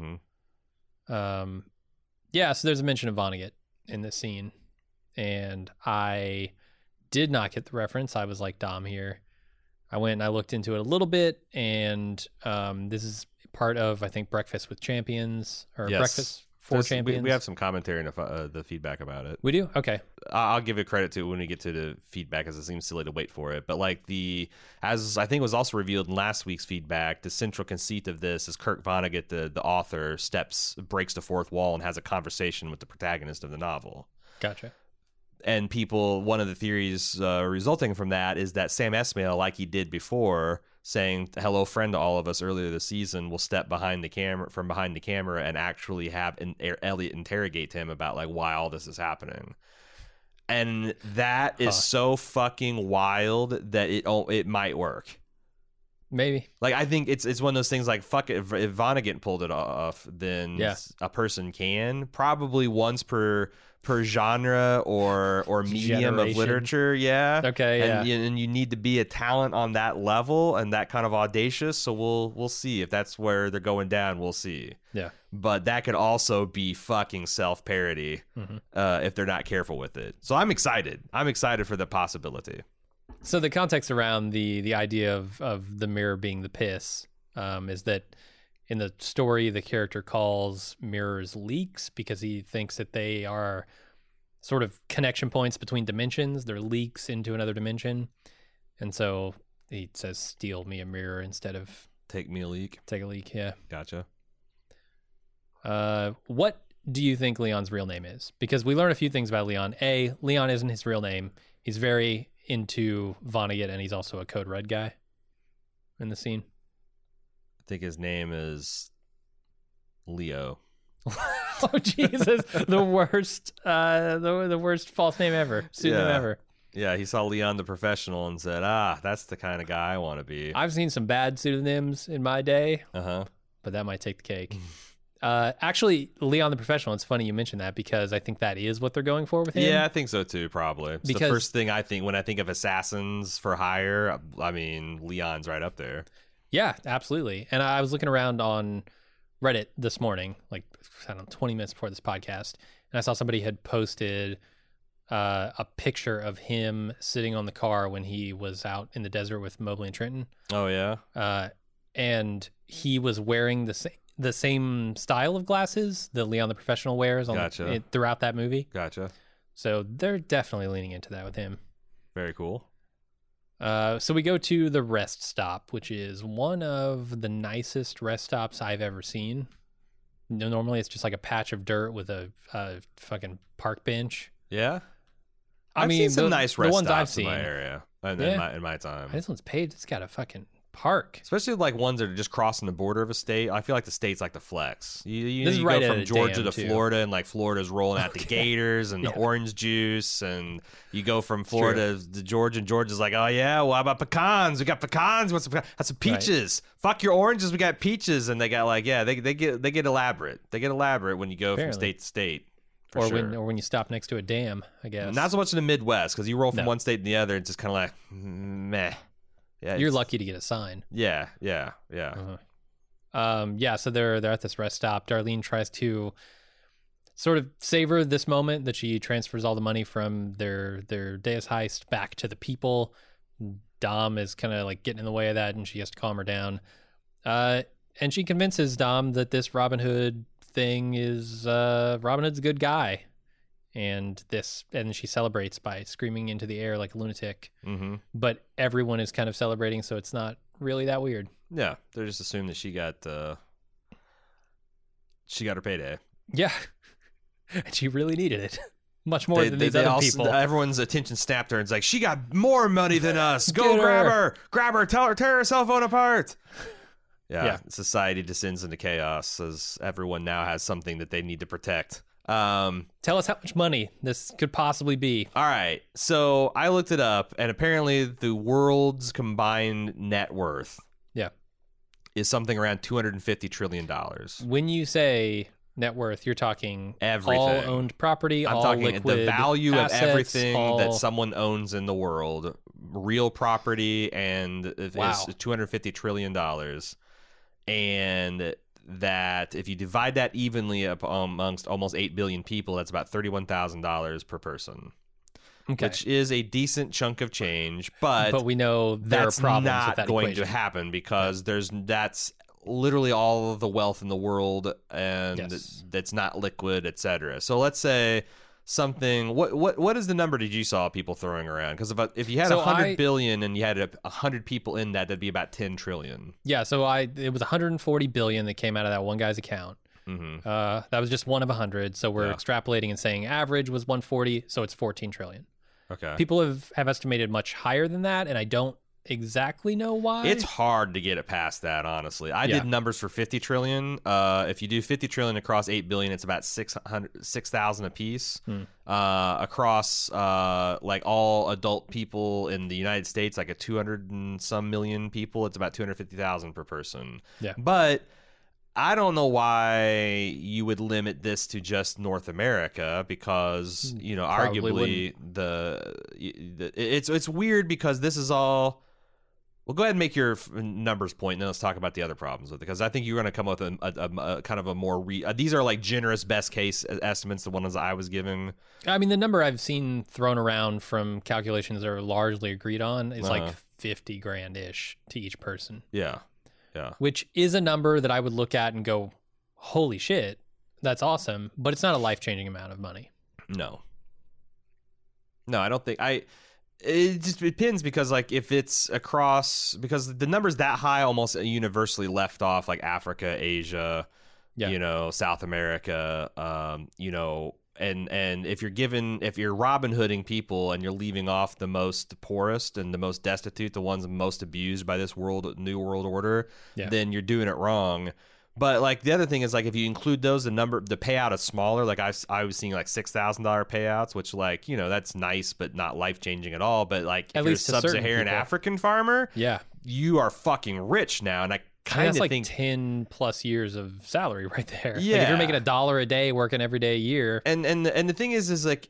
Mm-hmm. Um, yeah, so there's a mention of Vonnegut in this scene. And I did not get the reference. I was like Dom here. I went and I looked into it a little bit, and um, this is part of, I think, Breakfast with Champions, or Yes. Breakfast for This- Champions. We, we have some commentary and uh, the feedback about it. We do? Okay. I- I'll give it credit to it when we get to the feedback, as it seems silly to wait for it. But like the, as I think was also revealed in last week's feedback, the central conceit of this is Kurt Vonnegut, the the author, steps breaks the fourth wall and has a conversation with the protagonist of the novel. Gotcha. And people, one of the theories uh, resulting from that is that Sam Esmail, like he did before, saying hello friend to all of us earlier this season, will step behind the camera from behind the camera and actually have an, Elliot interrogate him about like why all this is happening. And that is Huh. so fucking wild that it oh, it might work. Maybe. Like, I think it's it's one of those things like, fuck it, if, if Vonnegut pulled it off, then Yeah. a person can. Probably once per per genre or or medium of Generation. literature, yeah. Okay, and, yeah. you- and you need to be a talent on that level and that kind of audacious, so we'll we'll see. If that's where they're going down, we'll see. Yeah. But that could also be fucking self-parody Mm-hmm. uh, if they're not careful with it. So I'm excited. I'm excited for the possibility. So the context around the the idea of, of the mirror being the piss um, is that in the story, the character calls mirrors leaks because he thinks that they are sort of connection points between dimensions. They're leaks into another dimension. And so he says, steal me a mirror instead of Take me a leak. take a leak. Yeah. Gotcha. Uh, what do you think Leon's real name is? Because we learn a few things about Leon. A, Leon isn't his real name. He's very into Vonnegut, and he's also a Code Red guy in the scene. I think his name is Leo. Oh Jesus! The worst, uh, the the worst false name ever, pseudonym Yeah. ever. Yeah, he saw Leon the Professional and said, ah, that's the kind of guy I want to be. I've seen some bad pseudonyms in my day, Uh-huh. but that might take the cake. uh, actually, Leon the Professional. It's funny you mentioned that because I think that is what they're going for with him. Yeah, I think so too, probably. It's Because- the first thing I think when I think of assassins for hire. I mean, Leon's right up there. Yeah, absolutely. And I was looking around on Reddit this morning, like, I don't know, twenty minutes before this podcast, and I saw somebody had posted uh, a picture of him sitting on the car when he was out in the desert with Mobley and Trenton. Oh, yeah? Uh, and he was wearing the, sa- the same style of glasses that Leon the Professional wears on Gotcha. the, it, throughout that movie. Gotcha. So they're definitely leaning into that with him. Very cool. Uh, so we go to the rest stop, which is one of the nicest rest stops I've ever seen. No, normally it's just like a patch of dirt with a, a fucking park bench. Yeah? I I've mean, seen some the- nice the rest ones I've stops in my seen. area and Yeah. in, my, in my time. This one's paved. It's got a fucking park. Especially like ones that are just crossing the border of a state. I feel like the state's like the flex. You, you, This is you right go at from a Georgia dam, to too. Florida, and like Florida's rolling out the gators and Yeah. the orange juice, and you go from Florida to Georgia, and Georgia's like, oh yeah, well, how about pecans? We got pecans. What's some, got some peaches? Fuck your oranges. We got peaches, and they got like, yeah, they they get they get elaborate. They get elaborate when you go Apparently. from state to state. For Or sure. when or when you stop next to a dam, I guess. Not so much in the Midwest because you roll from No. one state to the other, and it's just kind of like meh. Yeah, You're it's- lucky to get a sign. Yeah, yeah, yeah. Uh-huh. Um, yeah, so they're they're at this rest stop. Darlene tries to sort of savor this moment that she transfers all the money from their their Deus heist back to the people. Dom is kind of like getting in the way of that, and she has to calm her down. Uh, and she convinces Dom that this Robin Hood thing is uh, Robin Hood's a good guy, and this and she celebrates by screaming into the air like a lunatic. Mm-hmm. But everyone is kind of celebrating, so it's not really that weird. Yeah, they just assume that she got uh, she got her payday. Yeah. And she really needed it. Much more They- than they- these they other all- people. Everyone's attention snapped her. And it's like, she got more money than us. Go Get grab her. her. Grab her. Tell her. Tear her cell phone apart. Yeah, Yeah. society descends into chaos as everyone now has something that they need to protect. Um, Tell us how much money this could possibly be. all right. So I looked it up, and apparently the world's combined net worth Yeah. is something around two hundred fifty trillion dollars. When you say net worth, you're talking Everything. all owned property, I'm all talking liquid the value assets, of everything all... that someone owns in the world, real property, and it Wow. is two hundred fifty trillion dollars. And that if you divide that evenly up amongst almost eight billion people, that's about thirty-one thousand dollars per person, Okay. which is a decent chunk of change. But, But we know there that's are problems not with that going equation. to happen because there's that's literally all of the wealth in the world, and Yes. that's not liquid, et cetera. So let's say something. What what what is the number did you saw people throwing around? Because if if you had a So hundred I- billion and you had a, a hundred people in that, that'd be about ten trillion. Yeah, so I it was one hundred forty billion that came out of that one guy's account. Mm-hmm. Uh, that was just one of one hundred. So we're Yeah. extrapolating and saying average was one hundred forty, so it's fourteen trillion. Okay. People have, have estimated much higher than that, and I don't exactly know why. It's hard to get it past that, honestly. I Yeah. did numbers for fifty trillion. Uh, if you do fifty trillion across eight billion, it's about six hundred, six thousand a piece. Hmm. Uh, across uh, like all adult people in the United States, like a two hundred and some million people, it's about two hundred fifty thousand per person. Yeah. But I don't know why you would limit this to just North America because, you know, Probably arguably the, the it's it's weird because this is all. Well, go ahead and make your f- numbers point, and then let's talk about the other problems with it. Because I think you're going to come up with a, a, a, a kind of a more re- uh, these are like generous best case estimates, the ones I was giving. I mean, the number I've seen thrown around from calculations that are largely agreed on is Uh-huh. like fifty grand ish to each person, Yeah, yeah, which is a number that I would look at and go, holy shit, that's awesome. But it's not a life changing amount of money. no, no, I don't think I. It just depends because like if it's across because the numbers that high almost universally left off like Africa, Asia, Yeah. you know, South America, um, you know, and and if you're given if you're Robin Hooding people and you're leaving off the most poorest and the most destitute, the ones most abused by this world new world order, Yeah. then you're doing it wrong. But like the other thing is like if you include those, the number the payout is smaller. Like I I was seeing like six thousand dollar payouts, which like you know that's nice but not life changing at all. But like At if you're a least to certain sub-Saharan people. African farmer, Yeah. you are fucking rich now, and I I mean, kind that's of like think ten plus years of salary right there. Like if Yeah. you're making a dollar a day working every day a year. and and and the thing is is like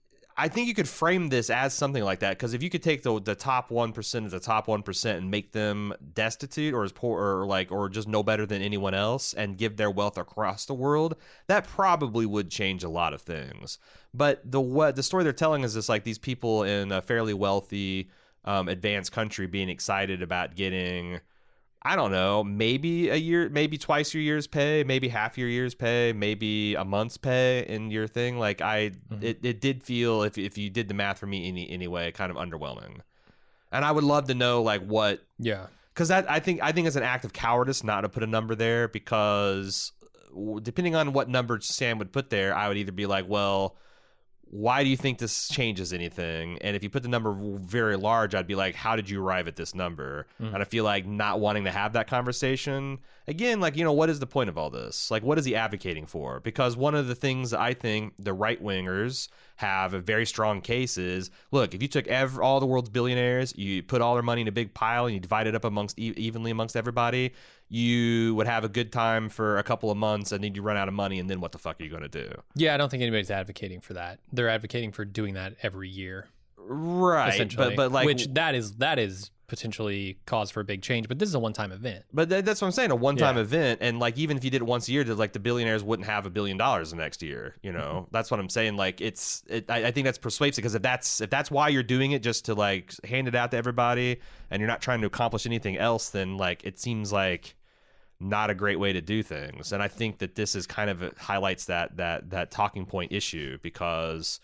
I think you could frame this as something like that because if you could take the the top one percent of the top one percent and make them destitute or as poor or like or just no better than anyone else and give their wealth across the world, that probably would change a lot of things. But the what the story they're telling is this like these people in a fairly wealthy um, advanced country being excited about getting I don't know, maybe a year, maybe twice your year's pay, maybe half your year's pay, maybe a month's pay in your thing. Like I, Mm-hmm. it, it did feel, if if you did the math for me any anyway, kind of underwhelming. And I would love to know like what, Yeah. because that I think I think it's an act of cowardice not to put a number there because depending on what number Sam would put there, I would either be like, well, why do you think this changes anything? And if you put the number very large, I'd be like, how did you arrive at this number? Mm. And I feel like not wanting to have that conversation. Again, like, you know, what is the point of all this? Like, what is he advocating for? Because one of the things I think the right wingers have a very strong case is, look, if you took ev- all the world's billionaires, you put all their money in a big pile and you divide it up amongst e- evenly amongst everybody, you would have a good time for a couple of months and then you run out of money and then what the fuck are you going to do? Yeah, I don't think anybody's advocating for that. They're advocating for doing that every year. Right. Essentially. But, but like, which that is that is potentially cause for a big change, but this is a one-time event. But that, that's what I'm saying, a one-time Yeah. event, and like even if you did it once a year, that like the billionaires wouldn't have a billion dollars the next year. You know, Mm-hmm. that's what I'm saying. Like it's, it, I, I think that's persuasive because if that's if that's why you're doing it, just to like hand it out to everybody, and you're not trying to accomplish anything else, then like it seems like not a great way to do things. And I think that this is kind of highlights that that that talking point issue because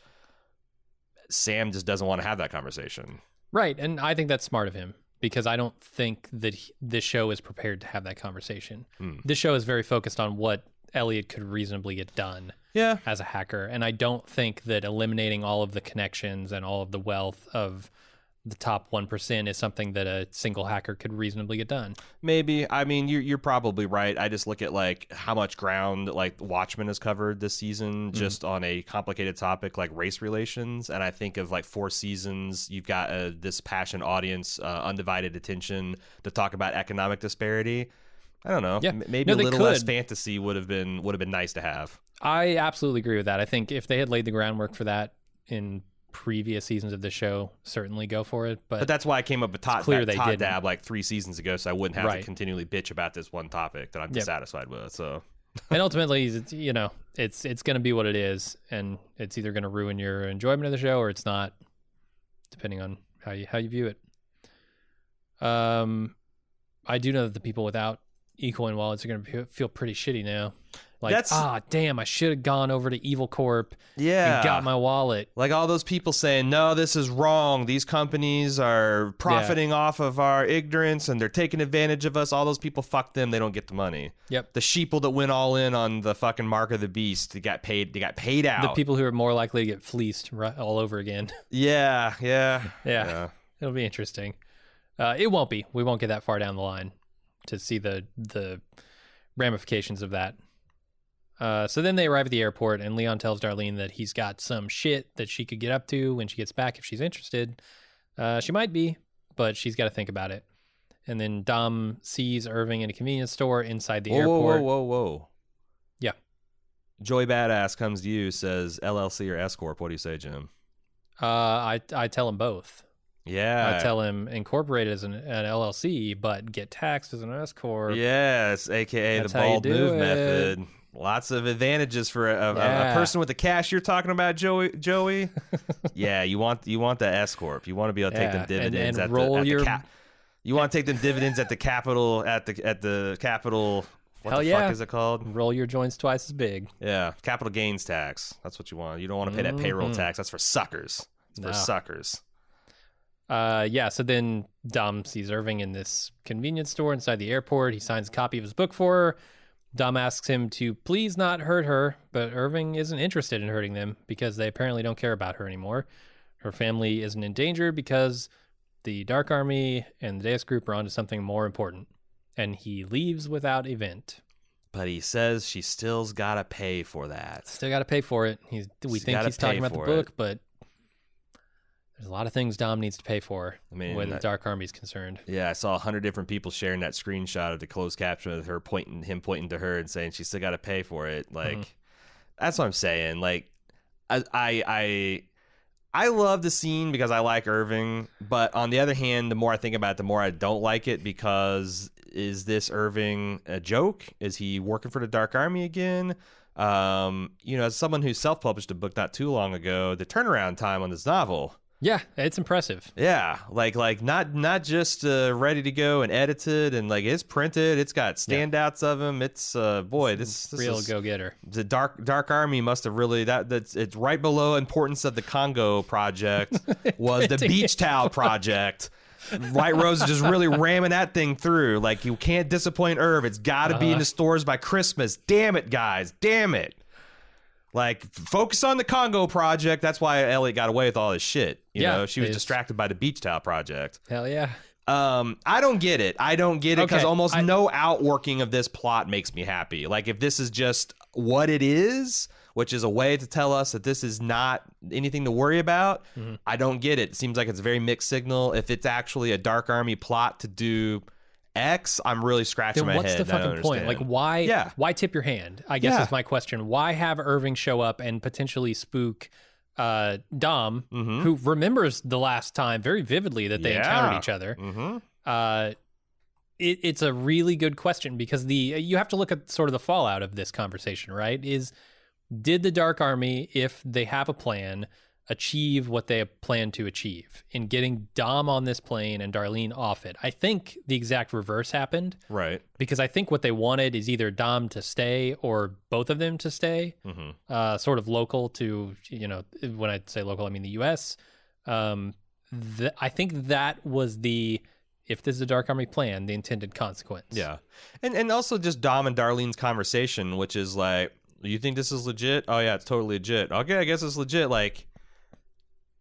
Sam just doesn't want to have that conversation. Right, and I think that's smart of him because I don't think that he, this show is prepared to have that conversation. Hmm. This show is very focused on what Elliot could reasonably get done Yeah. as a hacker, and I don't think that eliminating all of the connections and all of the wealth of the top one percent is something that a single hacker could reasonably get done. Maybe. I mean, you're you're probably right. I just look at like how much ground like Watchmen has covered this season just mm-hmm. on a complicated topic like race relations, and I think of like four seasons. You've got uh, this passionate audience, uh, undivided attention to talk about economic disparity. I don't know. Yeah. M- maybe no, a little could. less fantasy would have been would have been nice to have. I absolutely agree with that. I think if they had laid the groundwork for that in previous seasons of the show, certainly go for it. But, but that's why I came up with Todd, clear that they Todd didn't. Dab like three seasons ago, so I wouldn't have Right. to continually bitch about this one topic that I'm Yep. dissatisfied with. So, and ultimately, it's, you know, it's it's going to be what it is, and it's either going to ruin your enjoyment of the show or it's not, depending on how you how you view it. Um, I do know that the people without eCoin wallets are going to feel pretty shitty now. Like, That's- ah, damn, I should have gone over to Evil Corp yeah, and got my wallet. like all those people saying, no, this is wrong. These companies are profiting off of our ignorance and they're taking advantage of us. All those people, fuck them. They don't get the money. Yep. The sheeple that went all in on the fucking mark of the beast, they got paid. They got paid out. The people who are more likely to get fleeced right, all over again. Yeah, yeah, yeah. yeah. It'll be interesting. Uh, it won't be. We won't get that far down the line to see the the ramifications of that. Uh, so then they arrive at the airport, and Leon tells Darlene that he's got some shit that she could get up to when she gets back if she's interested. Uh, she might be, but she's got to think about it. And then Dom sees Irving in a convenience store inside the whoa, airport. Whoa, whoa, whoa, whoa. Yeah. Joey Badass comes to you, says L L C or S Corp. What do you say, Jim? Uh, I I tell him both. Yeah. I tell him incorporate as an, an L L C, but get taxed as an S Corp. Yes, a k a That's the how you bald do move it. method. Lots of advantages for a, a, Yeah. a person with the cash you're talking about, Joey. Joey, yeah, you want you want the S corp. You want to be able to take Yeah, them and- dividends and at roll the, at your- the cap. You want to take them dividends at the capital at the at the capital. What Hell the yeah. fuck is it called? Roll your joints twice as big. Yeah, capital gains tax. That's what you want. You don't want to pay that payroll Mhm. tax. That's for suckers. It's for No. suckers. Uh, yeah, so then Dom sees Irving in this convenience store inside the airport. He signs a copy of his book for her. Dom asks him to please not hurt her, but Irving isn't interested in hurting them because they apparently don't care about her anymore. Her family isn't in danger because the Dark Army and the Deus Group are onto something more important. And he leaves without event. But he says she still's got to pay for that. Still got to pay for it. He's, we She's think gotta he's talking pay about the for book, it. but there's a lot of things Dom needs to pay for I mean, where the that- Dark Army's concerned. Yeah, I saw a hundred different people sharing that screenshot of the closed caption of her pointing, him pointing to her and saying she still got to pay for it. Like, Mm-hmm. that's what I'm saying. Like, I, I, I, I love the scene because I like Irving, but on the other hand, the more I think about it, the more I don't like it because is this Irving a joke? Is he working for the Dark Army again? Um, you know, as someone who self-published a book not too long ago, the turnaround time on this novel. Yeah, it's impressive. Yeah, like like not not just uh, ready to go and edited and like it's printed. It's got standouts of them. It's uh boy, this, this Real is, go-getter. the dark dark army must have really that that's it's right below importance of the Congo project was the beach towel project. White Rose is just really ramming that thing through. Like you can't disappoint Irv. It's got to be in the stores by Christmas. Damn it, guys. Damn it. Like, focus on the Congo project. That's why Elliot got away with all this shit. You Yeah, know, she was it's- distracted by the beach towel project. Hell yeah. Um, I don't get it. I don't get it because Okay, almost I- no outworking of this plot makes me happy. Like, if this is just what it is, which is a way to tell us that this is not anything to worry about, Mm-hmm. I don't get it. It seems like it's a very mixed signal. If it's actually a Dark Army plot to do X, I'm really scratching Then my what's head. the I don't fucking point? Like, understand. why? Yeah. Why tip your hand? I guess Yeah. is my question. Why have Irving show up and potentially spook uh, Dom, Mhm. who remembers the last time very vividly that they Yeah. encountered each other? Mm-hmm. Uh, it, it's a really good question because the you have to look at sort of the fallout of this conversation, right? Is did the Dark Army, if they have a plan, achieve what they plan to achieve in getting Dom on this plane and Darlene off it? I think the exact reverse happened Right. because I think what they wanted is either Dom to stay or both of them to stay, Mm-hmm. uh, sort of local to, you know, when I say local, I mean the U S. Um, th- I think that was the, if this is a Dark Army plan, the intended consequence. Yeah. And and also just Dom and Darlene's conversation, which is like, you think this is legit? Oh, yeah, it's totally legit. Okay, I guess it's legit. Like,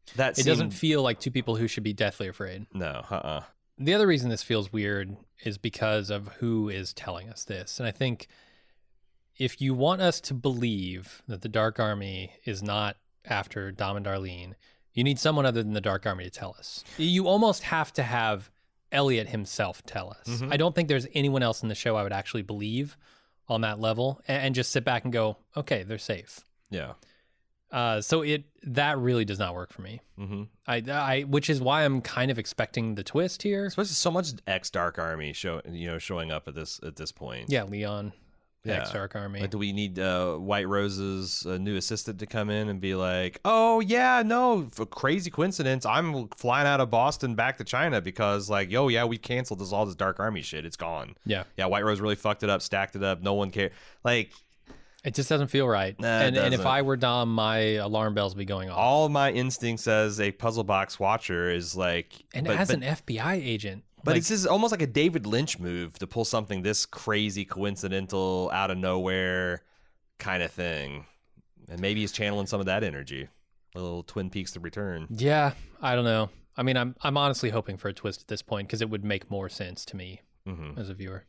That it seemed... doesn't feel like two people who should be deathly afraid. No, uh-uh. The other reason this feels weird is because of who is telling us this. And I think if you want us to believe that the Dark Army is not after Dom and Darlene, you need someone other than the Dark Army to tell us. You almost have to have Elliot himself tell us. Mm-hmm. I don't think there's anyone else in the show I would actually believe on that level and, and just sit back and go, okay, they're safe. Yeah. Uh, so it that really does not work for me. Mm-hmm. I, I, which is why I'm kind of expecting the twist here. Especially so much ex Dark Army show, you know, showing up at this at this point. Yeah, Leon, yeah. ex Dark Army. Like, do we need uh, White Rose's uh, new assistant to come in and be like, "Oh yeah, no, for crazy coincidence, I'm flying out of Boston back to China because like, yo, yeah, we canceled this all this Dark Army shit. It's gone. Yeah, yeah, White Rose really fucked it up, stacked it up. No one cared. Like." It just doesn't feel right. Nah, and, and if doesn't. I were Dom, my alarm bells would be going off. All my instincts as a puzzle box watcher is like... And but, as but, an F B I agent. But like, it's just almost like a David Lynch move to pull something this crazy, coincidental, out of nowhere kind of thing. And maybe he's channeling some of that energy. A little Twin Peaks The Return. Yeah, I don't know. I mean, I'm I'm honestly hoping for a twist at this point because it would make more sense to me mm-hmm. as a viewer.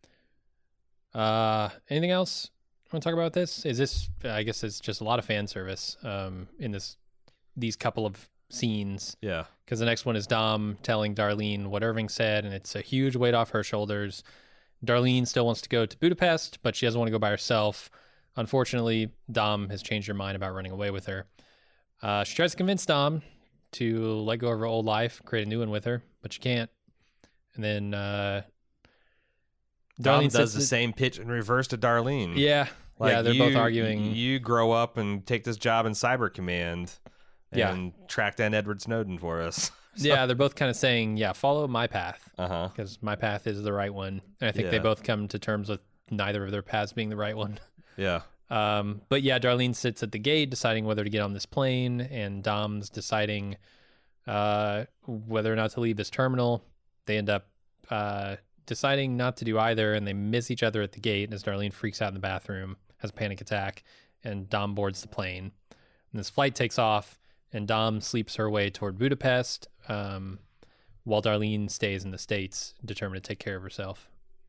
Uh, anything else? Want to talk about this? Is this? I guess it's just a lot of fan service um, in this these couple of scenes. Yeah, because the next one is Dom telling Darlene what Irving said, and it's a huge weight off her shoulders. Darlene still wants to go to Budapest, but she doesn't want to go by herself. Unfortunately, Dom has changed her mind about running away with her. Uh, she tries to convince Dom to let go of her old life, create a new one with her, but she can't. And then uh, Dom Darlene does the that, same pitch in reverse to Darlene. Yeah, like yeah, they're you, both arguing. You grow up and take this job in Cyber Command and yeah. track down Edward Snowden for us. So. Yeah, they're both kind of saying, yeah, follow my path. Uh-huh. Because my path is the right one. And I think yeah. they both come to terms with neither of their paths being the right one. Yeah. Um, but yeah, Darlene sits at the gate deciding whether to get on this plane, and Dom's deciding uh, whether or not to leave this terminal. They end up uh, deciding not to do either, and they miss each other at the gate as Darlene freaks out in the bathroom, has a panic attack, and Dom boards the plane. And this flight takes off, and Dom sleeps her way toward Budapest, um, while Darlene stays in the States, determined to take care of herself.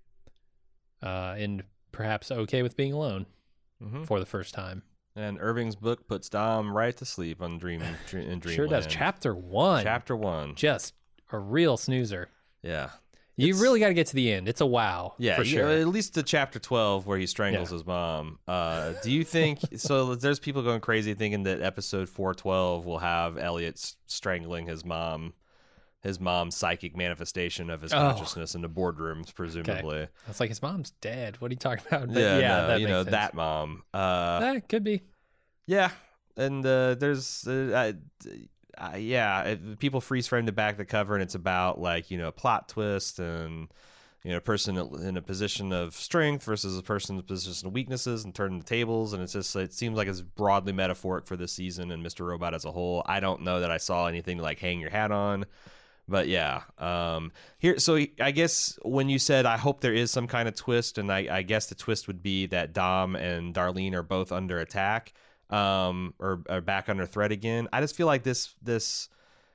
Uh, and perhaps okay with being alone mm-hmm. for the first time. And Irving's book puts Dom right to sleep on Dream in Dreamland. Sure does. Chapter one. Chapter one. Just a real snoozer. Yeah. You It's, really got to get to the end. It's a wow. Yeah, for sure. at least to chapter twelve where he strangles Yeah. his mom. Uh, do you think so? There's people going crazy thinking that episode four twelve will have Elliot s- strangling his mom, his mom's psychic manifestation of his Oh. consciousness in the boardrooms, presumably. Okay. It's like his mom's dead. What are you talking about? But Yeah, yeah no, that you makes know sense. that mom. Uh, Eh, could be. yeah, and uh, there's uh, uh, yeah, it, people freeze frame the back of the cover, and it's about like you know plot twist and. You know, a person in a position of strength versus a person in a position of weaknesses and turning the tables. And it's just, it seems like it's broadly metaphoric for this season and Mister Robot as a whole. I don't know that I saw anything to like hang your hat on, but yeah. Um, here, so I guess when you said, I hope there is some kind of twist, and I, I guess the twist would be that Dom and Darlene are both under attack, um, or are back under threat again. I just feel like this, this,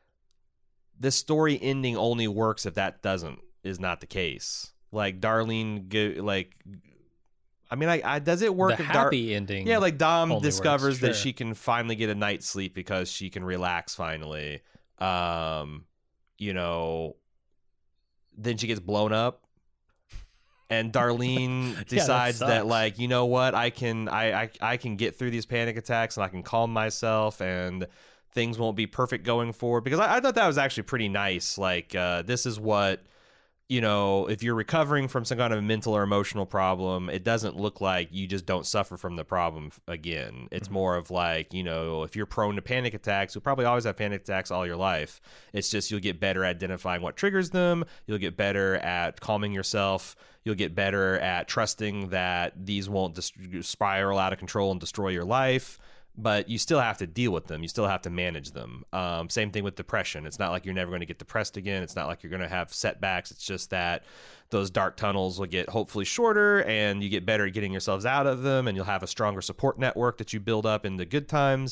this story ending only works if that doesn't. Is not the case. Like Darlene, go, like, I mean, I, I does it work? The if Dar- happy ending. Yeah, like Dom only discovers works, that sure. she can finally get a night's sleep because she can relax finally. Um, you know, then she gets blown up, and Darlene decides that that, sucks. like, you know what, I can, I, I, I can get through these panic attacks and I can calm myself and. Things won't be perfect going forward because I, I thought that was actually pretty nice. Like, uh, this is what, you know, if you're recovering from some kind of mental or emotional problem, it doesn't look like you just don't suffer from the problem again. It's mm-hmm. more of like, you know, if you're prone to panic attacks, you'll probably always have panic attacks all your life. It's just you'll get better at identifying what triggers them. You'll get better at calming yourself. You'll get better at trusting that these won't dis- spiral out of control and destroy your life. But you still have to deal with them. You still have to manage them. Um, same thing with depression. It's not like you're never going to get depressed again. It's not like you're going to have setbacks. It's just that those dark tunnels will get hopefully shorter and you get better at getting yourselves out of them, and you'll have a stronger support network that you build up in the good times.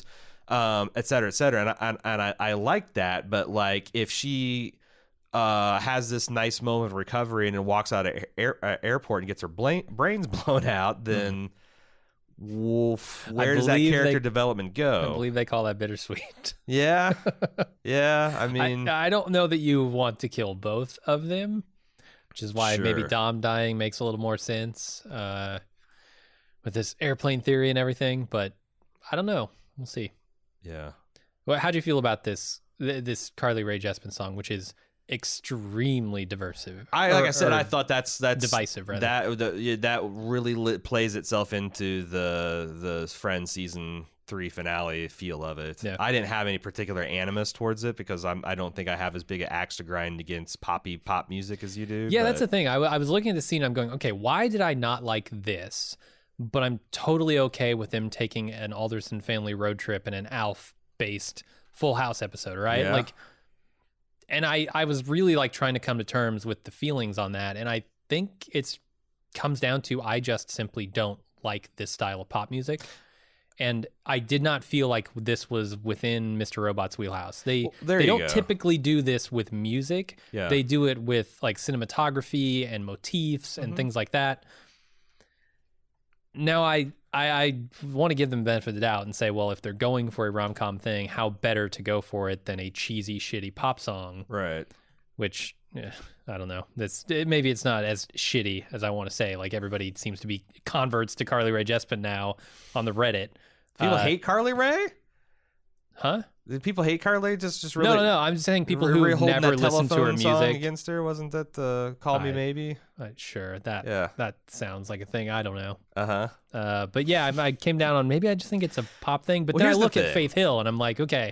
um, et cetera, et cetera. And I, and, and I, I like that, but like if she uh, has this nice moment of recovery and then walks out of air, uh, airport and gets her bla- brains blown out, then Wolf, where does that character they, development go? I believe they call that bittersweet. Yeah, yeah. I mean, I, I don't know that you want to kill both of them, which is why Sure. maybe Dom dying makes a little more sense uh, with this airplane theory and everything. But I don't know. We'll see. yeah. Well, how do you feel about this th- this Carly Rae Jepsen song, which is extremely diversive? I like Or- I said, or I thought that's that's divisive, rather. That the, yeah, that really lit, plays itself into the the Friends season three finale feel of it. Yeah. I didn't have any particular animus towards it because I'm I don't think I have as big an axe to grind against poppy pop music as you do. Yeah, but, that's the thing. I, w- I was looking at the scene. I'm going, okay, why did I not like this? But I'm totally okay with them taking an Alderson family road trip in an Alf-based Full House episode, right? Yeah. Like, and I, I was really like trying to come to terms with the feelings on that. And I think it's comes down to I just simply don't like this style of pop music. And I did not feel like this was within Mister Robot's wheelhouse. They Well, there they you don't go. typically do this with music. Yeah. They do it with like cinematography and motifs and Mm-hmm. things like that. Now I I, I want to give them the benefit of the doubt and say, well, if they're going for a rom-com thing, how better to go for it than a cheesy, shitty pop song, right. which eh, I don't know. That's it, maybe it's not as shitty as I want to say. Like everybody seems to be converts to Carly Rae Jepsen now on the Reddit. People Uh, hate Carly Rae. Huh? Did people hate Carly? Just just really no, no, no. I'm just saying people re- who re- holding never that listen to her telephone song music. against her. Wasn't that the Call Me I- Maybe? Uh, sure, that Yeah. that sounds like a thing. I don't know. Uh huh. Uh, but yeah, I, I came down on maybe I just think it's a pop thing. But Well, then I here's the look at thing. Faith Hill and I'm like, okay,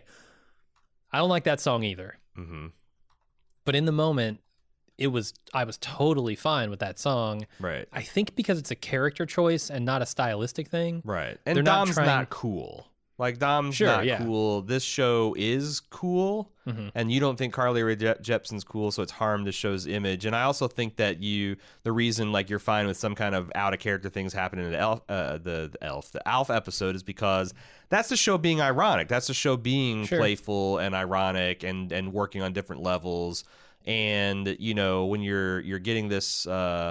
I don't like that song either. Mm-hmm. But in the moment, it was I was totally fine with that song. Right. I think because it's a character choice and not a stylistic thing. Right. And They're not Dom's trying- not cool. Like Dom's Sure, not yeah. cool. This show is cool, Mhm. and you don't think Carly Rae Je- Jepsen's cool, so it's harmed the show's image. And I also think that you, the reason like you're fine with some kind of out of character things happening in the elf, uh, the, the elf, the Alf episode is because that's the show being ironic. That's the show being Sure. playful and ironic and and working on different levels. And you know when you're you're getting this. Uh,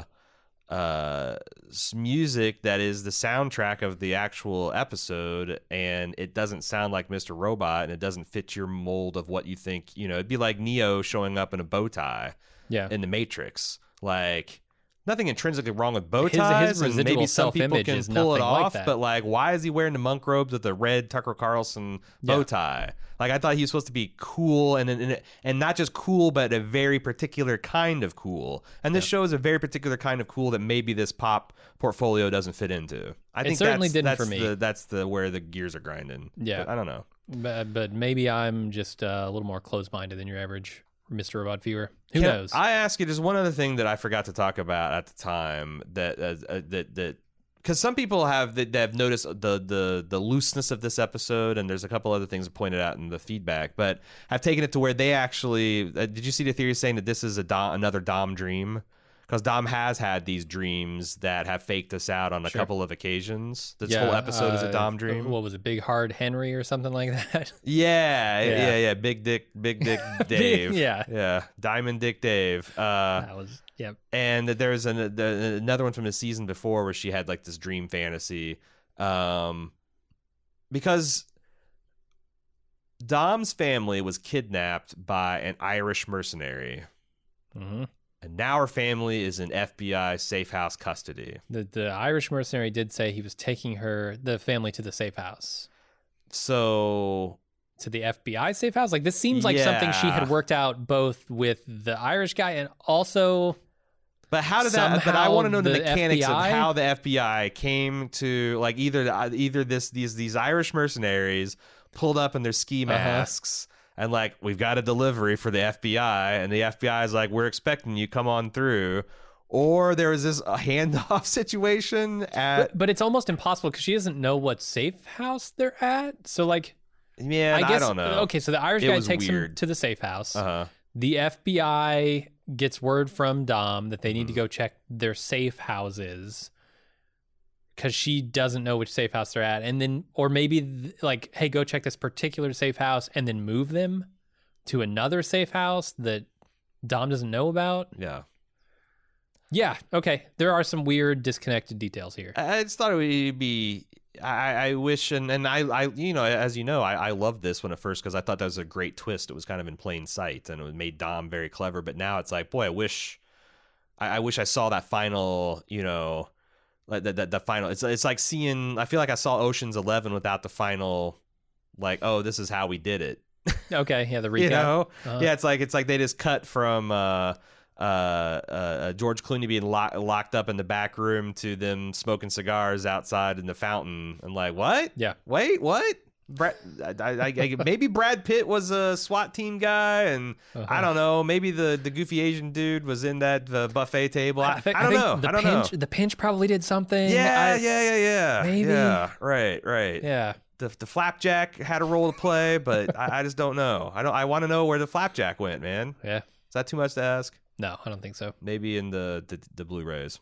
uh s- music that is the soundtrack of the actual episode, and it doesn't sound like Mister Robot, and it doesn't fit your mold of what you think. You know, it'd be like Neo showing up in a bow tie Yeah. in the Matrix. Like nothing intrinsically wrong with bow His- his ties, and residual maybe some people self-image can is pull it nothing like off. that. But like, why is he wearing the monk robes with the red Tucker Carlson bow Yeah. tie? Like, I thought he was supposed to be cool, and and and not just cool, but a very particular kind of cool. And this show is a very particular kind of cool that maybe this pop portfolio doesn't fit into. I It think certainly that's, didn't that's for me. The, that's the where the gears are grinding. Yeah. But I don't know. But, but maybe I'm just uh, a little more closed-minded than your average Mister Robot viewer. Who Can knows? I ask you, there's one other thing that I forgot to talk about at the time that uh, uh, that that because some people have that, that have noticed the the the looseness of this episode, and there's a couple other things pointed out in the feedback, but I've taken it to where they actually uh, did you see the theory saying that this is a Dom, another Dom dream? Because Dom has had these dreams that have faked us out on a Sure. couple of occasions. This Yeah, whole episode is a uh, Dom dream. What was it, Big Hard Henry or something like that? Yeah, yeah, Yeah. yeah, Big Dick, Big Dick Dave. Yeah. yeah, Diamond Dick Dave. Uh, that was yeah. and there's an, the, another one from the season before where she had like this dream fantasy, um, because Dom's family was kidnapped by an Irish mercenary, hmm and now her family is in F B I safe house custody. The the Irish mercenary did say he was taking her the family to the safe house. So To the F B I safe house? Like this seems like something she had Yeah. worked out both with the Irish guy and also But how did that? But I Somehow want to know the, the mechanics F B I? of how the F B I came to like either either this these these Irish mercenaries pulled up in their ski Uh-huh. masks and like we've got a delivery for the F B I, and the F B I is like we're expecting you, come on through. Or there was this uh, handoff situation at but, but it's almost impossible because she doesn't know what safe house they're at. So like yeah, I I, guess don't know. okay, so the Irish It guy was takes him weird. to the safe house. Uh huh. The F B I gets word from Dom that they need to Mm-hmm. go check their safe houses. because she doesn't know which safe house they're at, and then or maybe th- like, hey, go check this particular safe house, and then move them to another safe house that Dom doesn't know about. Yeah. Yeah. Okay. There are some weird disconnected details here. I just thought it would be. I, I wish, and, and I, I, you know, as you know, I, I loved this one at first because I thought that was a great twist. It was kind of in plain sight, and it made Dom very clever. But now it's like, boy, I wish, I, I wish I saw that final, you know, like the, the the final. It's it's like seeing. I feel like I saw Ocean's Eleven without the final, like, oh, this is how we did it. Okay. Yeah. The recap. You know, uh-huh. yeah. It's like it's like they just cut from. Uh, Uh, uh, George Clooney being lo- locked up in the back room to them smoking cigars outside in the fountain, and like, what? Yeah. Wait, what? Brad, I, I, I, maybe Brad Pitt was a SWAT team guy, and Uh-huh. I don't know. Maybe the, the goofy Asian dude was in that uh, buffet table. I, I, think, I don't think know. The I don't pinch, know. The pinch probably did something. Yeah, I, yeah, yeah, yeah. maybe. Yeah, right, right. Yeah. The the flapjack had a role to play, but I, I just don't know. I don't. I want to know where the flapjack went, man. Yeah. Is that too much to ask? No, I don't think so. Maybe in the, the, the Blu-rays.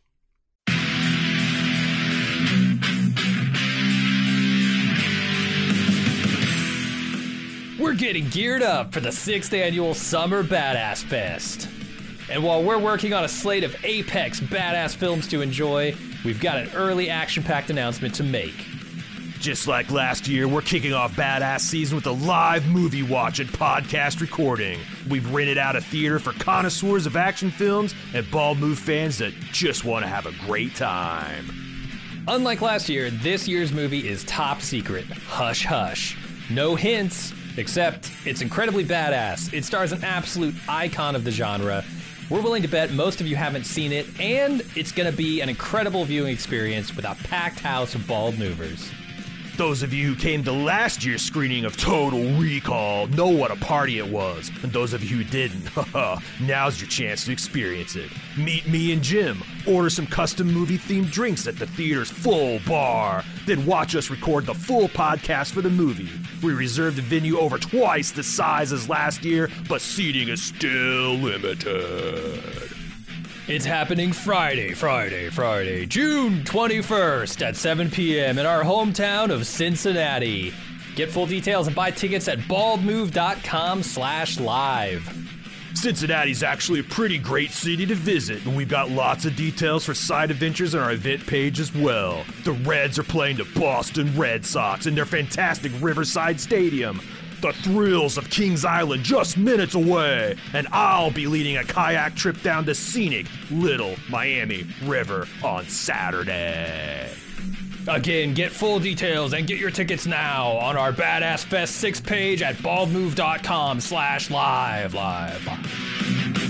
We're getting geared up for the sixth annual Summer Badass Fest. And while we're working on a slate of apex badass films to enjoy, we've got an early action-packed announcement to make. Just like last year, we're kicking off Badass Season with a live movie watch and podcast recording. We've rented out a theater for connoisseurs of action films and Bald Move fans that just want to have a great time. Unlike last year, this year's movie is top secret. Hush hush. No hints, except it's incredibly badass. It stars an absolute icon of the genre. We're willing to bet most of you haven't seen it, and it's going to be an incredible viewing experience with a packed house of bald movers. Those of you who came to last year's screening of Total Recall know what a party it was. And those of you who didn't, haha, now's your chance to experience it. Meet me and Jim, order some custom movie-themed drinks at the theater's full bar, then watch us record the full podcast for the movie. We reserved the venue over twice the size as last year, but seating is still limited. It's happening Friday, Friday, Friday, June twenty-first at seven p.m. in our hometown of Cincinnati. Get full details and buy tickets at baldmove.com slash live. Cincinnati's actually a pretty great city to visit, and we've got lots of details for side adventures on our event page as well. The Reds are playing the Boston Red Sox in their fantastic Riverside Stadium. The thrills of Kings Island just minutes away, and I'll be leading a kayak trip down the scenic Little Miami River on Saturday. Again, get full details and get your tickets now on our Badass Fest six page at baldmove.com slash live, live, live.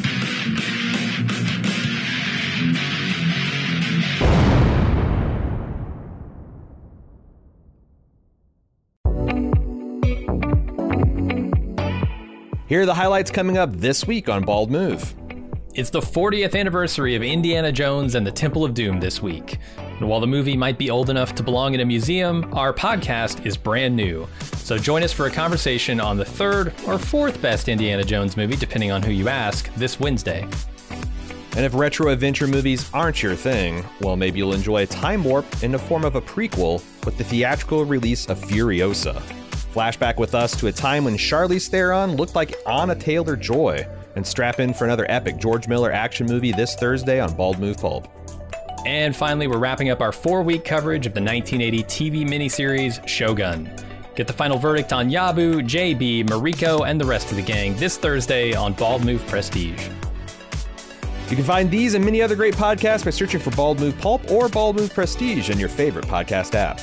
Here are the highlights coming up this week on Bald Move. It's the fortieth anniversary of Indiana Jones and the Temple of Doom this week. And while the movie might be old enough to belong in a museum, our podcast is brand new. So join us for a conversation on the third or fourth best Indiana Jones movie, depending on who you ask, this Wednesday. And if retro adventure movies aren't your thing, well, maybe you'll enjoy a time warp in the form of a prequel with the theatrical release of Furiosa. Flashback with us to a time when Charlize Theron looked like Anna Taylor-Joy, and strap in for another epic George Miller action movie this Thursday on Bald Move Pulp. And finally, we're wrapping up our four-week coverage of the nineteen eighty T V miniseries Shogun. Get the final verdict on Yabu, J B, Mariko, and the rest of the gang this Thursday on Bald Move Prestige. You can find these and many other great podcasts by searching for Bald Move Pulp or Bald Move Prestige in your favorite podcast app.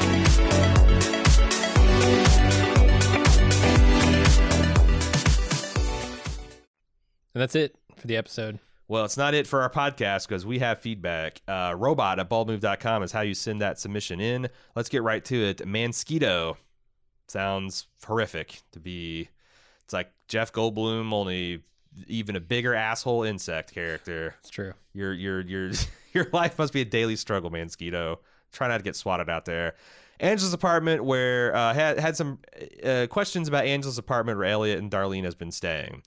And that's it for the episode. Well, it's not it for our podcast because we have feedback. Uh, robot at baldmove dot com is how you send that submission in. Let's get right to it. Mansquito sounds horrific to be. It's like Jeff Goldblum, only even a bigger asshole insect character. It's true. Your your your your life must be a daily struggle, Mansquito. Try not to get swatted out there. Angela's apartment, where uh, had had some uh, questions about Angela's apartment where Elliot and Darlene has been staying.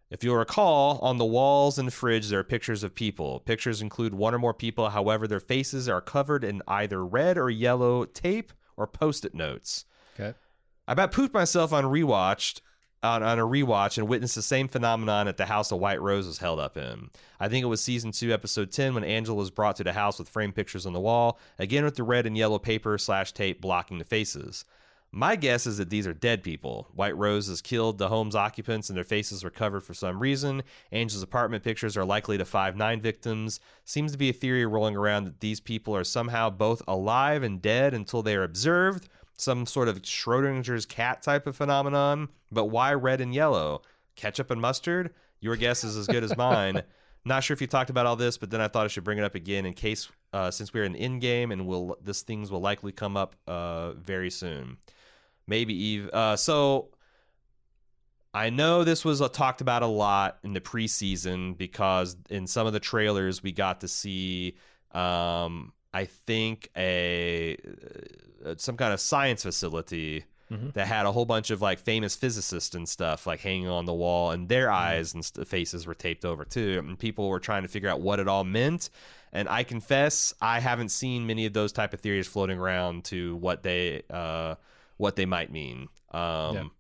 If you'll recall, on the walls and fridge, there are pictures of people. Pictures include one or more people. However, their faces are covered in either red or yellow tape or Post-it notes. Okay. I about pooped myself on rewatched on, on a rewatch and witnessed the same phenomenon at the house of White Rose was held up in. I think it was season two, episode ten, when Angela was brought to the house with framed pictures on the wall, again with the red and yellow paper slash tape blocking the faces. My guess is that these are dead people. White Rose has killed the home's occupants and their faces were covered for some reason. Angela's apartment pictures are likely to five nine victims. Seems to be a theory rolling around that these people are somehow both alive and dead until they are observed. Some sort of Schrodinger's cat type of phenomenon. But why red and yellow? Ketchup and mustard? Your guess is as good as mine. Not sure if you talked about all this, but then I thought I should bring it up again in case, uh, since we're in in-game and we'll, this things will likely come up uh, very soon. Maybe Eve. Uh, so I know this was uh, talked about a lot in the preseason because in some of the trailers we got to see, um, I think, a uh, some kind of science facility mm-hmm. that had a whole bunch of like famous physicists and stuff like hanging on the wall, and their mm-hmm. eyes and st- faces were taped over too. And people were trying to figure out what it all meant. And I confess, I haven't seen many of those type of theories floating around to what they. Uh, what they might mean. Um, yeah.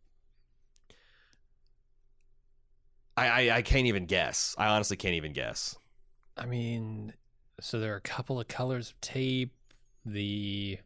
I, I I can't even guess. I honestly can't even guess. I mean, so there are a couple of colors of tape. The,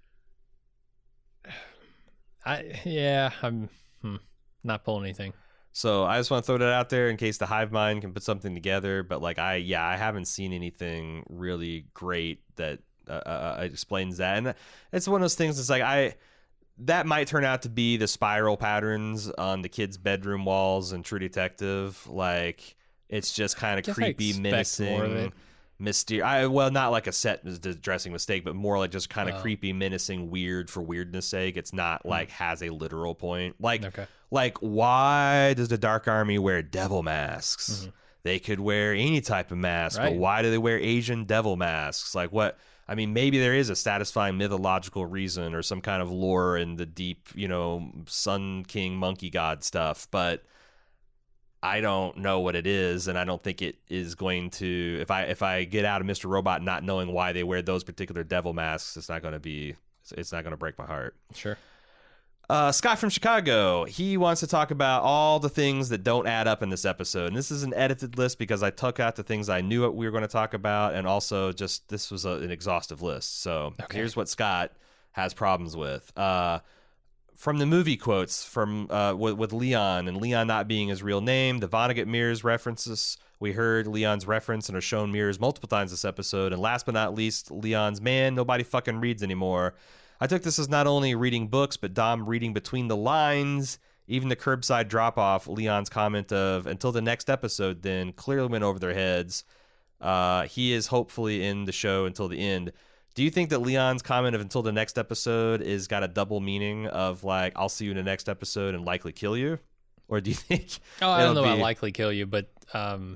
I yeah, I'm hmm, not pulling anything. So I just want to throw that out there in case the hive mind can put something together. But like I yeah, I haven't seen anything really great that uh, uh, explains that. And it's one of those things. It's like I. That might turn out to be the spiral patterns on the kids' bedroom walls in True Detective. Like, it's just kind of creepy, menacing, mysterious. I, well, not like a set dressing mistake, but more like just kind of oh. creepy, menacing, weird for weirdness sake. It's not like mm. has a literal point. Like, okay. like why does the Dark Army wear devil masks? Mm-hmm. They could wear any type of mask, right. but why do they wear Asian devil masks? Like, what? I mean, maybe there is a satisfying mythological reason or some kind of lore in the deep, you know, Sun King monkey god stuff, but I don't know what it is, and I don't think it is going to. If I if I get out of Mister Robot not knowing why they wear those particular devil masks, it's not going to be. It's not going to break my heart. Sure. Uh, Scott from Chicago, he wants to talk about all the things that don't add up in this episode. And this is an edited list because I took out the things I knew we were going to talk about, and also just this was a, an exhaustive list. So okay. here's what Scott has problems with. Uh, from the movie quotes from uh, with, with Leon, and Leon not being his real name, the Vonnegut mirrors references. We heard Leon's reference and are shown mirrors multiple times this episode. And last but not least, Leon's man, nobody fucking reads anymore. I took this as not only reading books, but Dom reading between the lines. Even the curbside drop-off, Leon's comment of, until the next episode, then clearly went over their heads. Uh, he is hopefully in the show until the end. Do you think that Leon's comment of until the next episode is got a double meaning of, like, I'll see you in the next episode and likely kill you? Or do you think... Oh, I don't know be... about likely kill you, but um,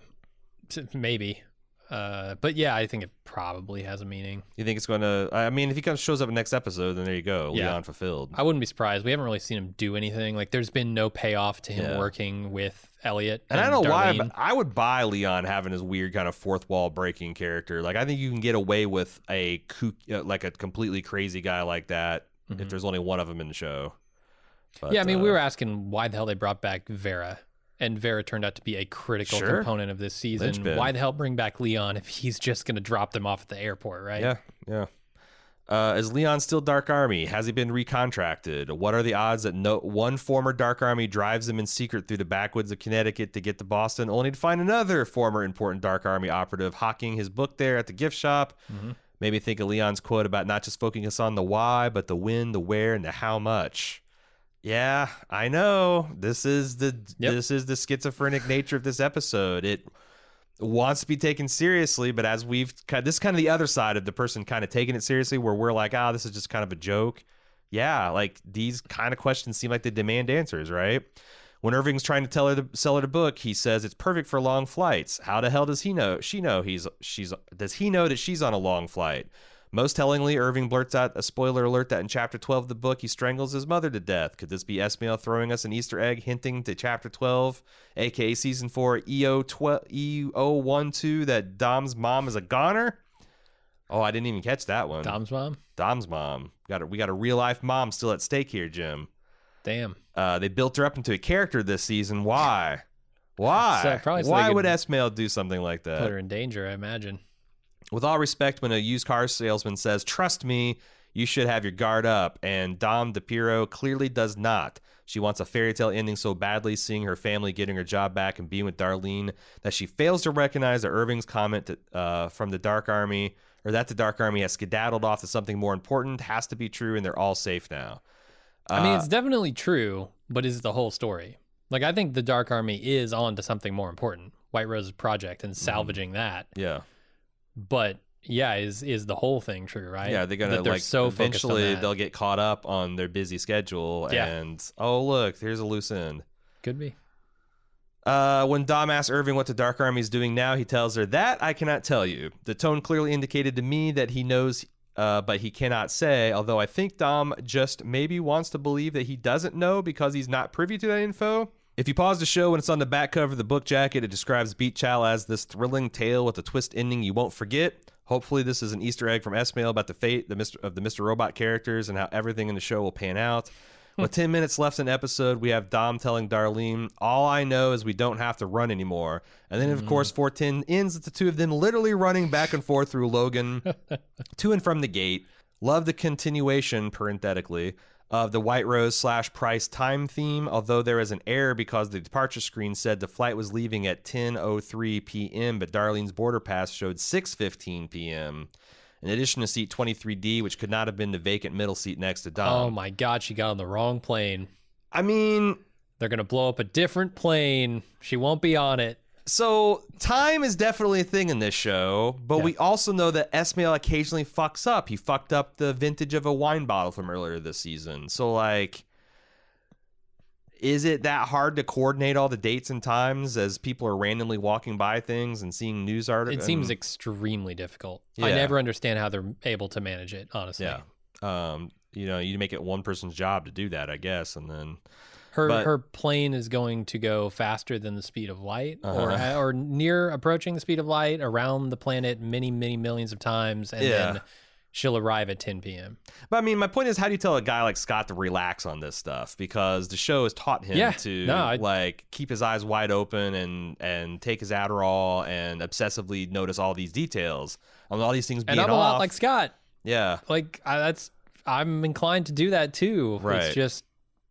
maybe. Uh, but yeah, I think it probably has a meaning. You think it's going to? I mean, if he comes shows up in next episode, then there you go, yeah. Leon fulfilled. I wouldn't be surprised. We haven't really seen him do anything. Like, there's been no payoff to him yeah. working with Elliot. And, and I don't know Darlene. why, but I would buy Leon having his weird kind of fourth wall breaking character. Like, I think you can get away with a kook, like a completely crazy guy like that mm-hmm. if there's only one of them in the show. But, yeah, I mean, uh, we were asking why the hell they brought back Vera. And Vera turned out to be a critical sure. component of this season. Lynchpin. Why the hell bring back Leon if he's just going to drop them off at the airport, right? Yeah, yeah. Uh, is Leon still Dark Army? Has he been recontracted? What are the odds that no one former Dark Army drives him in secret through the backwoods of Connecticut to get to Boston, only to find another former important Dark Army operative hawking his book there at the gift shop? Mm-hmm. Made me think of Leon's quote about not just focusing on the why, but the when, the where, and the how much. Yeah, I know. This is the yep. this is the schizophrenic nature of this episode. It wants to be taken seriously, but as we've this is kind of the other side of the person kind of taking it seriously, where we're like, ah, oh, this is just kind of a joke. Yeah, like these kind of questions seem like they demand answers, right? When Irving's trying to tell her to sell her the book, he says it's perfect for long flights. How the hell does he know? She know he's she's does he know that she's on a long flight? Most tellingly, Irving blurts out a spoiler alert that in chapter twelve of the book, he strangles his mother to death. Could this be Esmail throwing us an Easter egg hinting to chapter twelve, aka season four, E O twelve, E O one two, that Dom's mom is a goner? Oh, I didn't even catch that one. Dom's mom? Dom's mom. Got a, we got a real life mom still at stake here, Jim. Damn. Uh, they built her up into a character this season. Why? Why? So, probably so Why they would could Esmail do something like that? Put her in danger, I imagine. With all respect, when a used car salesman says, "Trust me, you should have your guard up," and Dom DePiro clearly does not. She wants a fairy tale ending so badly, seeing her family getting her job back and being with Darlene, that she fails to recognize that Irving's comment to, uh, from the Dark Army, or that the Dark Army has skedaddled off to something more important, has to be true, and they're all safe now. Uh, I mean, it's definitely true, but is it the whole story? Like, I think the Dark Army is on to something more important, White Rose's project, and salvaging mm-hmm. that. Yeah. But yeah, is is the whole thing true, right? Yeah, they're gonna that they're like so eventually they'll get caught up on their busy schedule, yeah. and oh look, here's a loose end. Could be. Uh, when Dom asks Irving what the Dark Army is doing now, he tells her, "That I cannot tell you." The tone clearly indicated to me that he knows, uh, but he cannot say. Although I think Dom just maybe wants to believe that he doesn't know because he's not privy to that info. If you pause the show when it's on the back cover of the book jacket, it describes Beat Chow as this thrilling tale with a twist ending you won't forget. Hopefully this is an Easter egg from Esmail about the fate the Mister of the Mister Robot characters and how everything in the show will pan out. With ten minutes left in the episode, we have Dom telling Darlene, "All I know is we don't have to run anymore." And then, of mm. course, four ten ends with the two of them literally running back and forth through Logan to and from the gate. Love the continuation, parenthetically, of the White Rose slash Price time theme, although there is an error because the departure screen said the flight was leaving at ten oh three p.m., but Darlene's boarder pass showed six fifteen p.m., in addition to seat twenty-three D, which could not have been the vacant middle seat next to Dom. Oh my God, she got on the wrong plane. I mean... They're going to blow up a different plane. She won't be on it. So, time is definitely a thing in this show, but yeah. we also know that Esmail occasionally fucks up. He fucked up the vintage of a wine bottle from earlier this season. So, like, is it that hard to coordinate all the dates and times as people are randomly walking by things and seeing news articles? It seems extremely difficult. Yeah. I never understand how they're able to manage it, honestly. Yeah. Um, you know, you make it one person's job to do that, I guess, and then... Her but, her plane is going to go faster than the speed of light, uh-huh. or or near approaching the speed of light around the planet many, many millions of times, and yeah. then she'll arrive at ten p.m. But I mean, my point is, how do you tell a guy like Scott to relax on this stuff? Because the show has taught him yeah. to no, I, like keep his eyes wide open and and take his Adderall and obsessively notice all these details on all these things being and I'm off. a lot like Scott. Yeah, like I, that's I'm inclined to do that too. Right. It's just.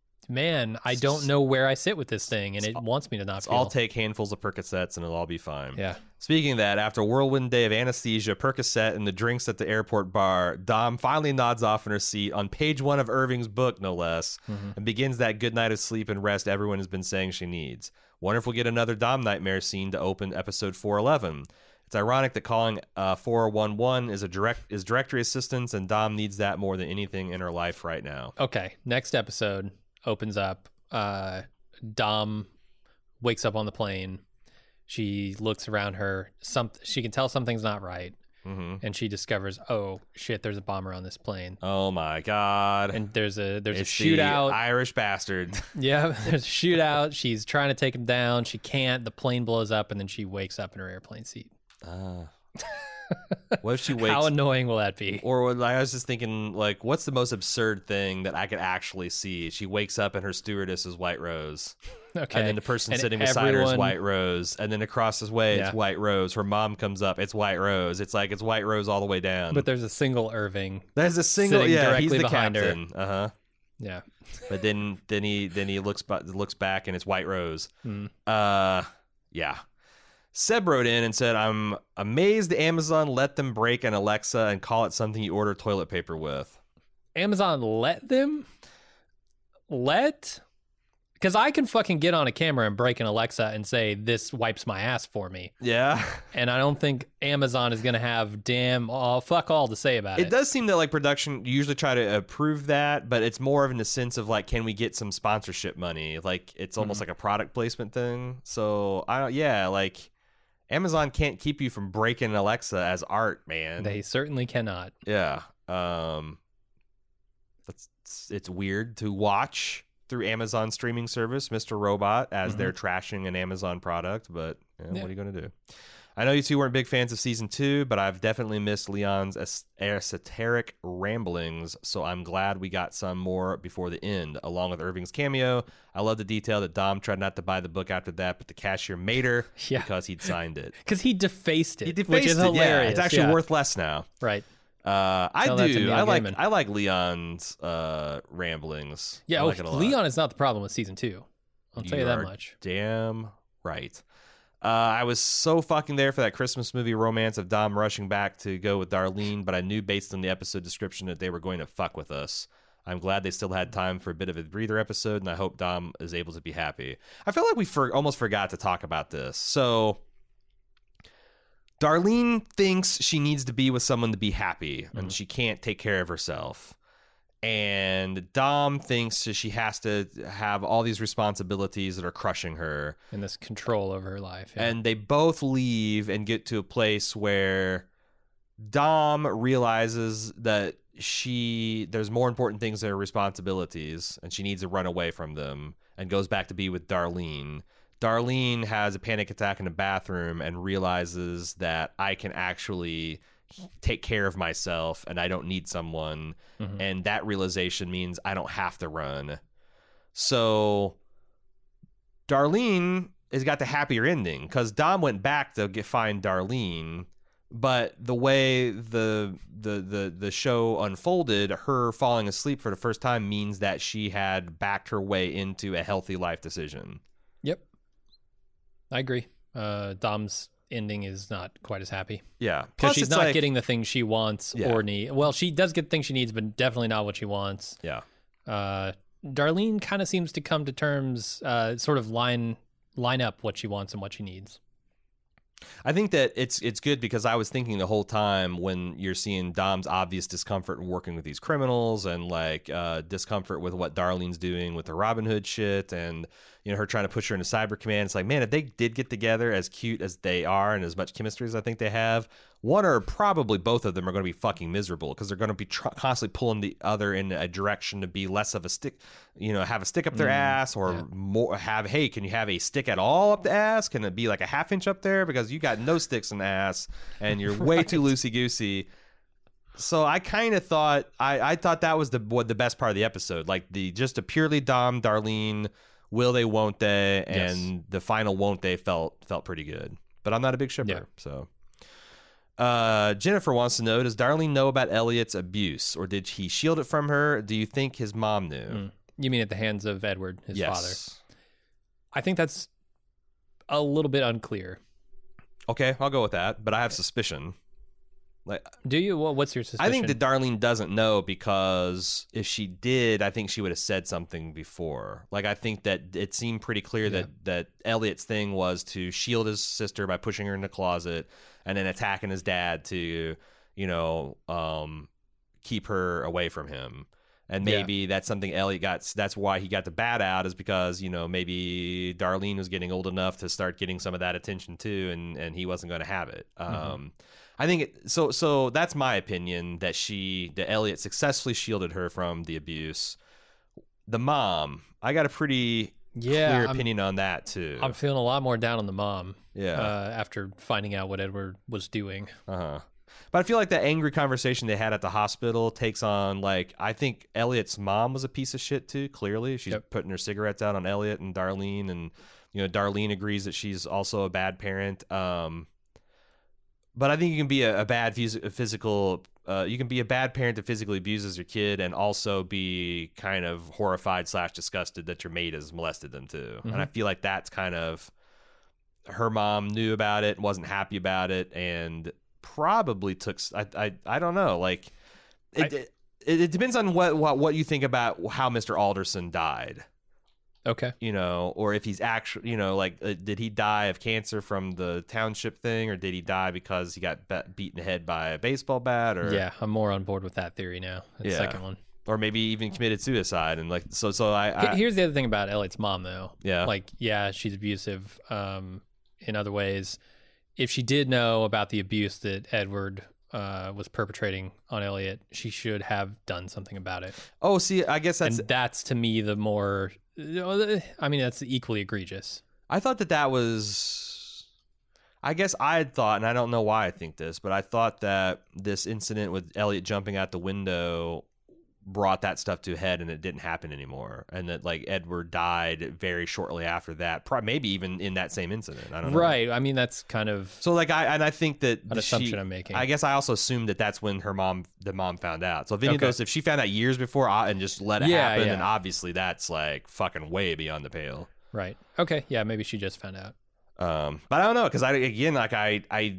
Man, I don't know where I sit with this thing, and it wants me to not feel. I'll take handfuls of Percocets, and it'll all be fine. Yeah. Speaking of that, after a whirlwind day of anesthesia, Percocet, and the drinks at the airport bar, Dom finally nods off in her seat on page one of Irving's book, no less, mm-hmm. and begins that good night of sleep and rest everyone has been saying she needs. Wonder if we'll get another Dom nightmare scene to open episode four eleven. It's ironic that calling uh, four one one is a direct is directory assistance, and Dom needs that more than anything in her life right now. Okay, next episode. Opens up. Uh, Dom wakes up on the plane. She looks around her. Some she can tell something's not right, mm-hmm. and she discovers, oh shit, there's a bomber on this plane. Oh my God! And there's a there's it's a shootout. The Irish bastard. Yeah, there's a shootout. She's trying to take him down. She can't. The plane blows up, and then she wakes up in her airplane seat. Ah. What if she wakes? How annoying will that be? Or what, I was just thinking, like, what's the most absurd thing that I could actually see? She wakes up and her stewardess is White Rose. Okay. And then the person and sitting beside her is everyone... White Rose. And then across his way, yeah. it's White Rose. Her mom comes up, it's White Rose. It's like, it's White Rose all the way down. But there's a single Irving. There's a single, sitting yeah, directly he's the behind captain. her. Uh-huh. Yeah. But then then he then he looks looks back and it's White Rose. Mm. Uh, yeah. Seb wrote in and said, "I'm amazed Amazon let them break an Alexa and call it something you order toilet paper with." Amazon let them? Let? Because I can fucking get on a camera and break an Alexa and say, this wipes my ass for me. Yeah. And I don't think Amazon is going to have damn oh, fuck all to say about it. It does seem that like production usually try to approve that, but it's more of in the sense of like, can we get some sponsorship money? Like it's almost mm-hmm. like a product placement thing. So I don't, yeah, like Amazon can't keep you from breaking Alexa as art, man. They certainly cannot. Yeah. Um, that's it's weird to watch through Amazon streaming service, Mister Robot, as mm-hmm. they're trashing an Amazon product, but you know, yeah. what are you going to do? I know you two weren't big fans of season two, but I've definitely missed Leon's es- esoteric ramblings, so I'm glad we got some more before the end, along with Irving's cameo. I love the detail that Dom tried not to buy the book after that, but the cashier made her yeah. because he'd signed it. Because he defaced it, he defaced which is it, hilarious. Yeah. It's actually yeah. worth less now. Right. Uh, I Tell do. I like Gaiman. I like Leon's uh, ramblings. Yeah, I like oh, it a lot. Leon is not the problem with season two. I'll tell you, you that are much. Damn right. Uh, I was so fucking there for that Christmas movie romance of Dom rushing back to go with Darlene, but I knew based on the episode description that they were going to fuck with us. I'm glad they still had time for a bit of a breather episode, and I hope Dom is able to be happy. I feel like we for- almost forgot to talk about this. So, Darlene thinks she needs to be with someone to be happy, and mm-hmm. she can't take care of herself. And Dom thinks that she has to have all these responsibilities that are crushing her. And this control over her life. Yeah. And they both leave and get to a place where Dom realizes that she there's more important things than her responsibilities, and she needs to run away from them, and goes back to be with Darlene. Darlene has a panic attack in the bathroom and realizes that I can actually take care of myself and I don't need someone. Mm-hmm. And that realization means I don't have to run. So Darlene has got the happier ending because Dom went back to get, find Darlene. But the way the, the the the show unfolded, her falling asleep for the first time means that she had backed her way into a healthy life decision. Yep. I agree. Uh, Dom's ending is not quite as happy. Yeah. Because she's not like, getting the things she wants yeah. or need. Well, she does get the things she needs, but definitely not what she wants. Yeah. Uh, Darlene kind of seems to come to terms, uh, sort of line line up what she wants and what she needs. I think that it's it's good because I was thinking the whole time when you're seeing Dom's obvious discomfort in working with these criminals and like uh, discomfort with what Darlene's doing with the Robin Hood shit and you know her trying to push her into Cyber Command. It's like, man, if they did get together as cute as they are and as much chemistry as I think they have, one or probably both of them are going to be fucking miserable because they're going to be tr- constantly pulling the other in a direction to be less of a stick, you know, have a stick up their mm, ass or yeah. more have, hey, can you have a stick at all up the ass? Can it be like a half inch up there? Because you got no sticks in the ass and you're way right. too loosey-goosey. So I kind of thought, I, I thought that was the what the best part of the episode. Like the just a purely Dom, Darlene, will they, won't they, and yes. the final won't they felt felt pretty good. But I'm not a big shipper, yeah. so... Uh, Jennifer wants to know, does Darlene know about Elliot's abuse, or did he shield it from her? Do you think his mom knew? Mm. You mean at the hands of Edward, his yes. father? I think that's a little bit unclear. Okay, I'll go with that, but I have suspicion. Like, do you? Well, what's your suspicion? I think that Darlene doesn't know because if she did, I think she would have said something before. Like, I think that it seemed pretty clear yeah. that, that Elliot's thing was to shield his sister by pushing her in the closet and then attacking his dad to, you know, um, keep her away from him. And maybe yeah. that's something Elliot got. That's why he got the bat out, is because, you know, maybe Darlene was getting old enough to start getting some of that attention too, and, and he wasn't going to have it. Mm-hmm. Um, I think it, so. So that's my opinion, that she, that Elliot successfully shielded her from the abuse. The mom, I got a pretty yeah, clear I'm, opinion on that too. I'm feeling a lot more down on the mom. Yeah. Uh, after finding out what Edward was doing. Uh huh. But I feel like that angry conversation they had at the hospital takes on, like, I think Elliot's mom was a piece of shit too. Clearly, she's yep. putting her cigarettes out on Elliot and Darlene, and you know Darlene agrees that she's also a bad parent. Um, but I think you can be a, a bad phys- physical. Uh, you can be a bad parent that physically abuses your kid, and also be kind of horrified slash disgusted that your mate has molested them too. Mm-hmm. And I feel like that's kind of, her mom knew about it, wasn't happy about it, and probably took. I I, I don't know. Like it, I, it, it depends on what, what what you think about how Mister Alderson died. Okay. You know, or if he's actually, you know, like, uh, did he die of cancer from the township thing, or did he die because he got be- beaten in the head by a baseball bat? Or yeah, I'm more on board with that theory now. The yeah. second one. Or maybe even committed suicide, and like so. So I, I here's the other thing about Elliot's mom, though. Yeah. Like, yeah, she's abusive. Um, in other ways, if she did know about the abuse that Edward uh, was perpetrating on Elliot, she should have done something about it. Oh, see, I guess that's and that's to me the more. I mean, that's equally egregious. I thought that that was. I guess I had thought, and I don't know why I think this, but I thought that this incident with Elliot jumping out the window brought that stuff to a head, and it didn't happen anymore, and that like Edward died very shortly after that, probably maybe even in that same incident. I don't know. Right. I mean, that's kind of so like I and I think that an she, assumption I'm making. I guess I also assumed that that's when her mom, the mom, found out. So if any Okay. of those, if she found out years before I, and just let it Yeah, happen, yeah. then obviously that's like fucking way beyond the pale. Right. Okay. Yeah. Maybe she just found out. Um, but I don't know because I again like I I.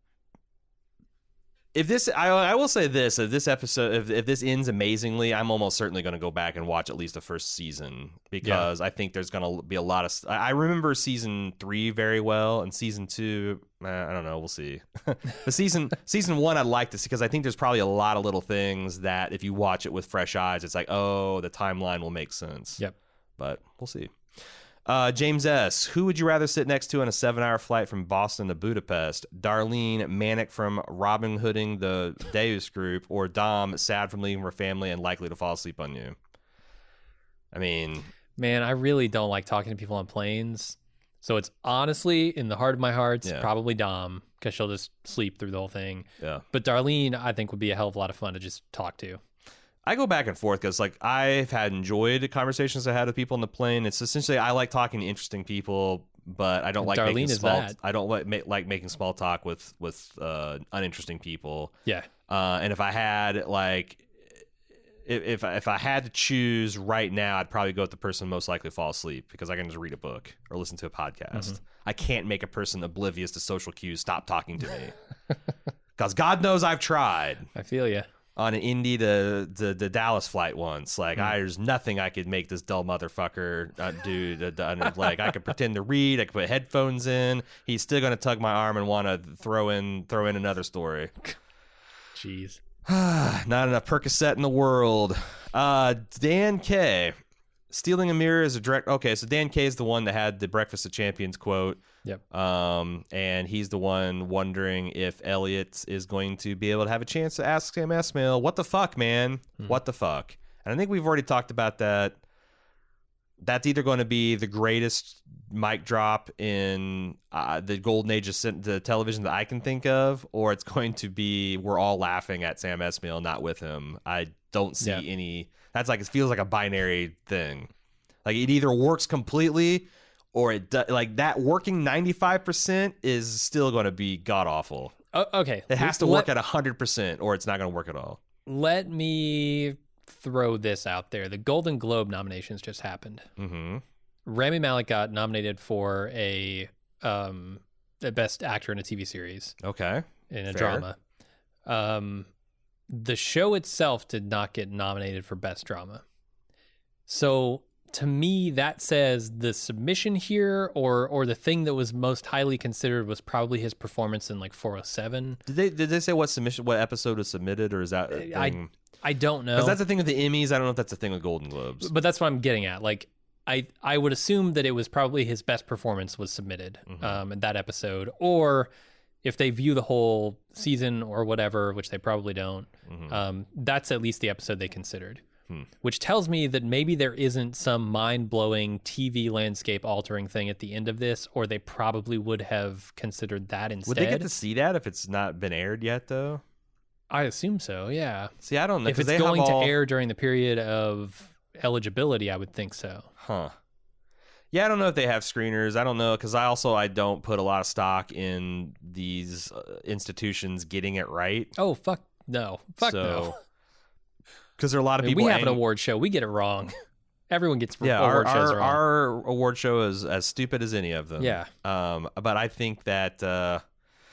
If this, I, I will say this: if this episode, if, if this ends amazingly, I'm almost certainly going to go back and watch at least the first season because I think there's going to be a lot of. I I remember season three very well, and season two, eh, I don't know, we'll see. The season season one, I'd like to see because I think there's probably a lot of little things that if you watch it with fresh eyes, it's like, oh, the timeline will make sense. Yep. But we'll see. Uh, James S. Who would you rather sit next to on a seven-hour flight from Boston to Budapest? Darlene, manic from Robin Hooding the Deus group, or Dom, sad from leaving her family and likely to fall asleep on you? I mean... Man, I really don't like talking to people on planes. So it's honestly, in the heart of my heart, it's Yeah. probably Dom, because she'll just sleep through the whole thing. Yeah. But Darlene, I think, would be a hell of a lot of fun to just talk to. I go back and forth because, like, I've had enjoyed the conversations I had with people on the plane. It's essentially I like talking to interesting people, but I don't like Darlene making is small. that. I don't like, ma- like making small talk with with uh, uninteresting people. Yeah. Uh, and if I had like, if if I, if I had to choose right now, I'd probably go with the person most likely to fall asleep because I can just read a book or listen to a podcast. Mm-hmm. I can't make a person oblivious to social cues stop talking to me because God knows I've tried. I feel you. On an Indy to the, the Dallas flight once. Like, Mm. I, there's nothing I could make this dull motherfucker uh, do. To, to, like, I could pretend to read. I could put headphones in. He's still going to tug my arm and want to throw in throw in another story. Jeez. Not enough Percocet in the world. Uh, Dan K. Stealing a mirror is a direct... Okay, so Dan K is the one that had the Breakfast of Champions quote. Yep. Um, and he's the one wondering if Elliot is going to be able to have a chance to ask Sam Esmail, what the fuck, man? Hmm. What the fuck? And I think we've already talked about that. That's either going to be the greatest mic drop in uh, the golden age of cin- the television that I can think of, or it's going to be we're all laughing at Sam Esmail, not with him. I don't see Yeah. any... That's like, it feels like a binary thing. Like, it either works completely or it do, like that working ninety-five percent is still going to be god awful. Oh, okay. It has to Let- work at one hundred percent or it's not going to work at all. Let me throw this out there. The Golden Globe nominations just happened. Mm-hmm. Rami Malek got nominated for a um a best actor in a T V series Okay. in a Fair. drama. Um the show itself did not get nominated for best drama. So to me, that says the submission here, or or the thing that was most highly considered, was probably his performance in like four oh seven. Did they did they say what submission, what episode was submitted, or is that a I thing? I don't know. Because that's the thing with the Emmys. I don't know if that's the thing with Golden Globes. But that's what I'm getting at. Like, I I would assume that it was probably his best performance was submitted Mm-hmm. um, in that episode, or if they view the whole season or whatever, which they probably don't, Mm-hmm. um, that's at least the episode they considered. Hmm. Which tells me that maybe there isn't some mind-blowing T V landscape-altering thing at the end of this, or they probably would have considered that instead. Would they get to see that if it's not been aired yet, though? I assume so, yeah. See, I don't know. If 'cause it's they going have all... to air during the period of eligibility, I would think so. Huh. Yeah, I don't know if they have screeners. I don't know, because I also I don't put a lot of stock in these uh, institutions getting it right. Oh, fuck no. Fuck so, no. Because there are a lot I of mean, people. we have an ang- award show. We get it wrong. Everyone gets Yeah, our award shows our, wrong. our award show is as stupid as any of them. Yeah. Um, but I think that. Uh,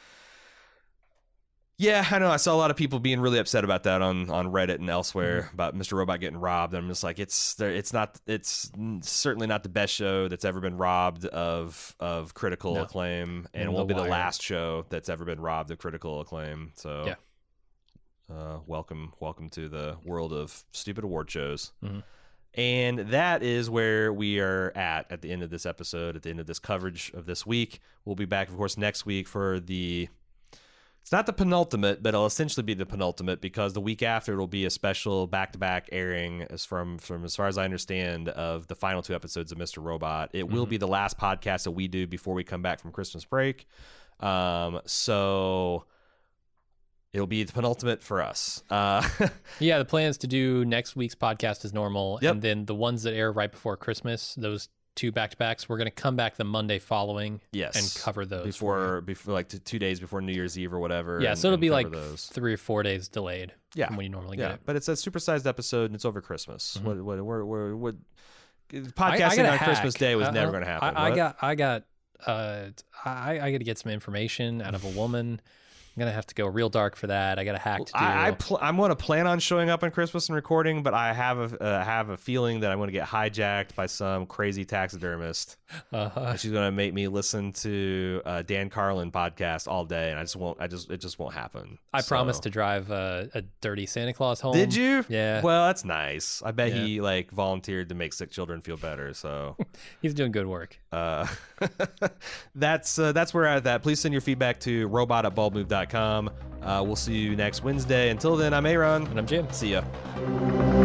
yeah, I know. I saw a lot of people being really upset about that on, on Reddit and elsewhere Mm-hmm. about Mister Robot getting robbed. I'm just like, it's there. It's not. It's certainly not the best show that's ever been robbed of of critical No. acclaim, and And it won't The be the Wire. last show that's ever been robbed of critical acclaim. So, Yeah. uh, welcome, welcome to the world of stupid award shows. Mhm. And that is where we are at at the end of this episode, at the end of this coverage of this week. We'll be back, of course, next week for the... It's not the penultimate, but it'll essentially be the penultimate because the week after it'll be a special back-to-back airing as from, from as far as I understand, of the final two episodes of Mister Robot. It mm-hmm. will be the last podcast that we do before we come back from Christmas break. Um, so it'll be the penultimate for us. Uh, yeah, the plan is to do next week's podcast as normal, yep. and then the ones that air right before Christmas, those two back-to-backs, we're going to come back the Monday following yes. and cover those before before like t- two days before New Year's Eve or whatever. Yeah, and, so it'll be like those. three or four days delayed yeah. from when you normally yeah. get it. But it's a supersized episode and it's over Christmas. Mm-hmm. What what we're, we're, what podcasting I, I on hack. Christmas Day was I, never I, going to happen. I, I What? got I got uh I I got to get some information out of a woman. I'm gonna have to go real dark for that. I got a hack to do. I, I pl- I'm going to plan on showing up on Christmas and recording, but I have a uh, have a feeling that I'm going to get hijacked by some crazy taxidermist. Uh-huh. And she's going to make me listen to uh, Dan Carlin podcast all day, and I just won't. I just it just won't happen. I So- promised to drive uh, a dirty Santa Claus home. Did you? Yeah. Well, that's nice. I bet Yeah. he like volunteered to make sick children feel better. So. He's doing good work. Uh, that's uh, that's where we're at. That please send your feedback to robot at bald move dot com. Uh, we'll see you next Wednesday. Until then, I'm Aaron. And I'm Jim. See ya.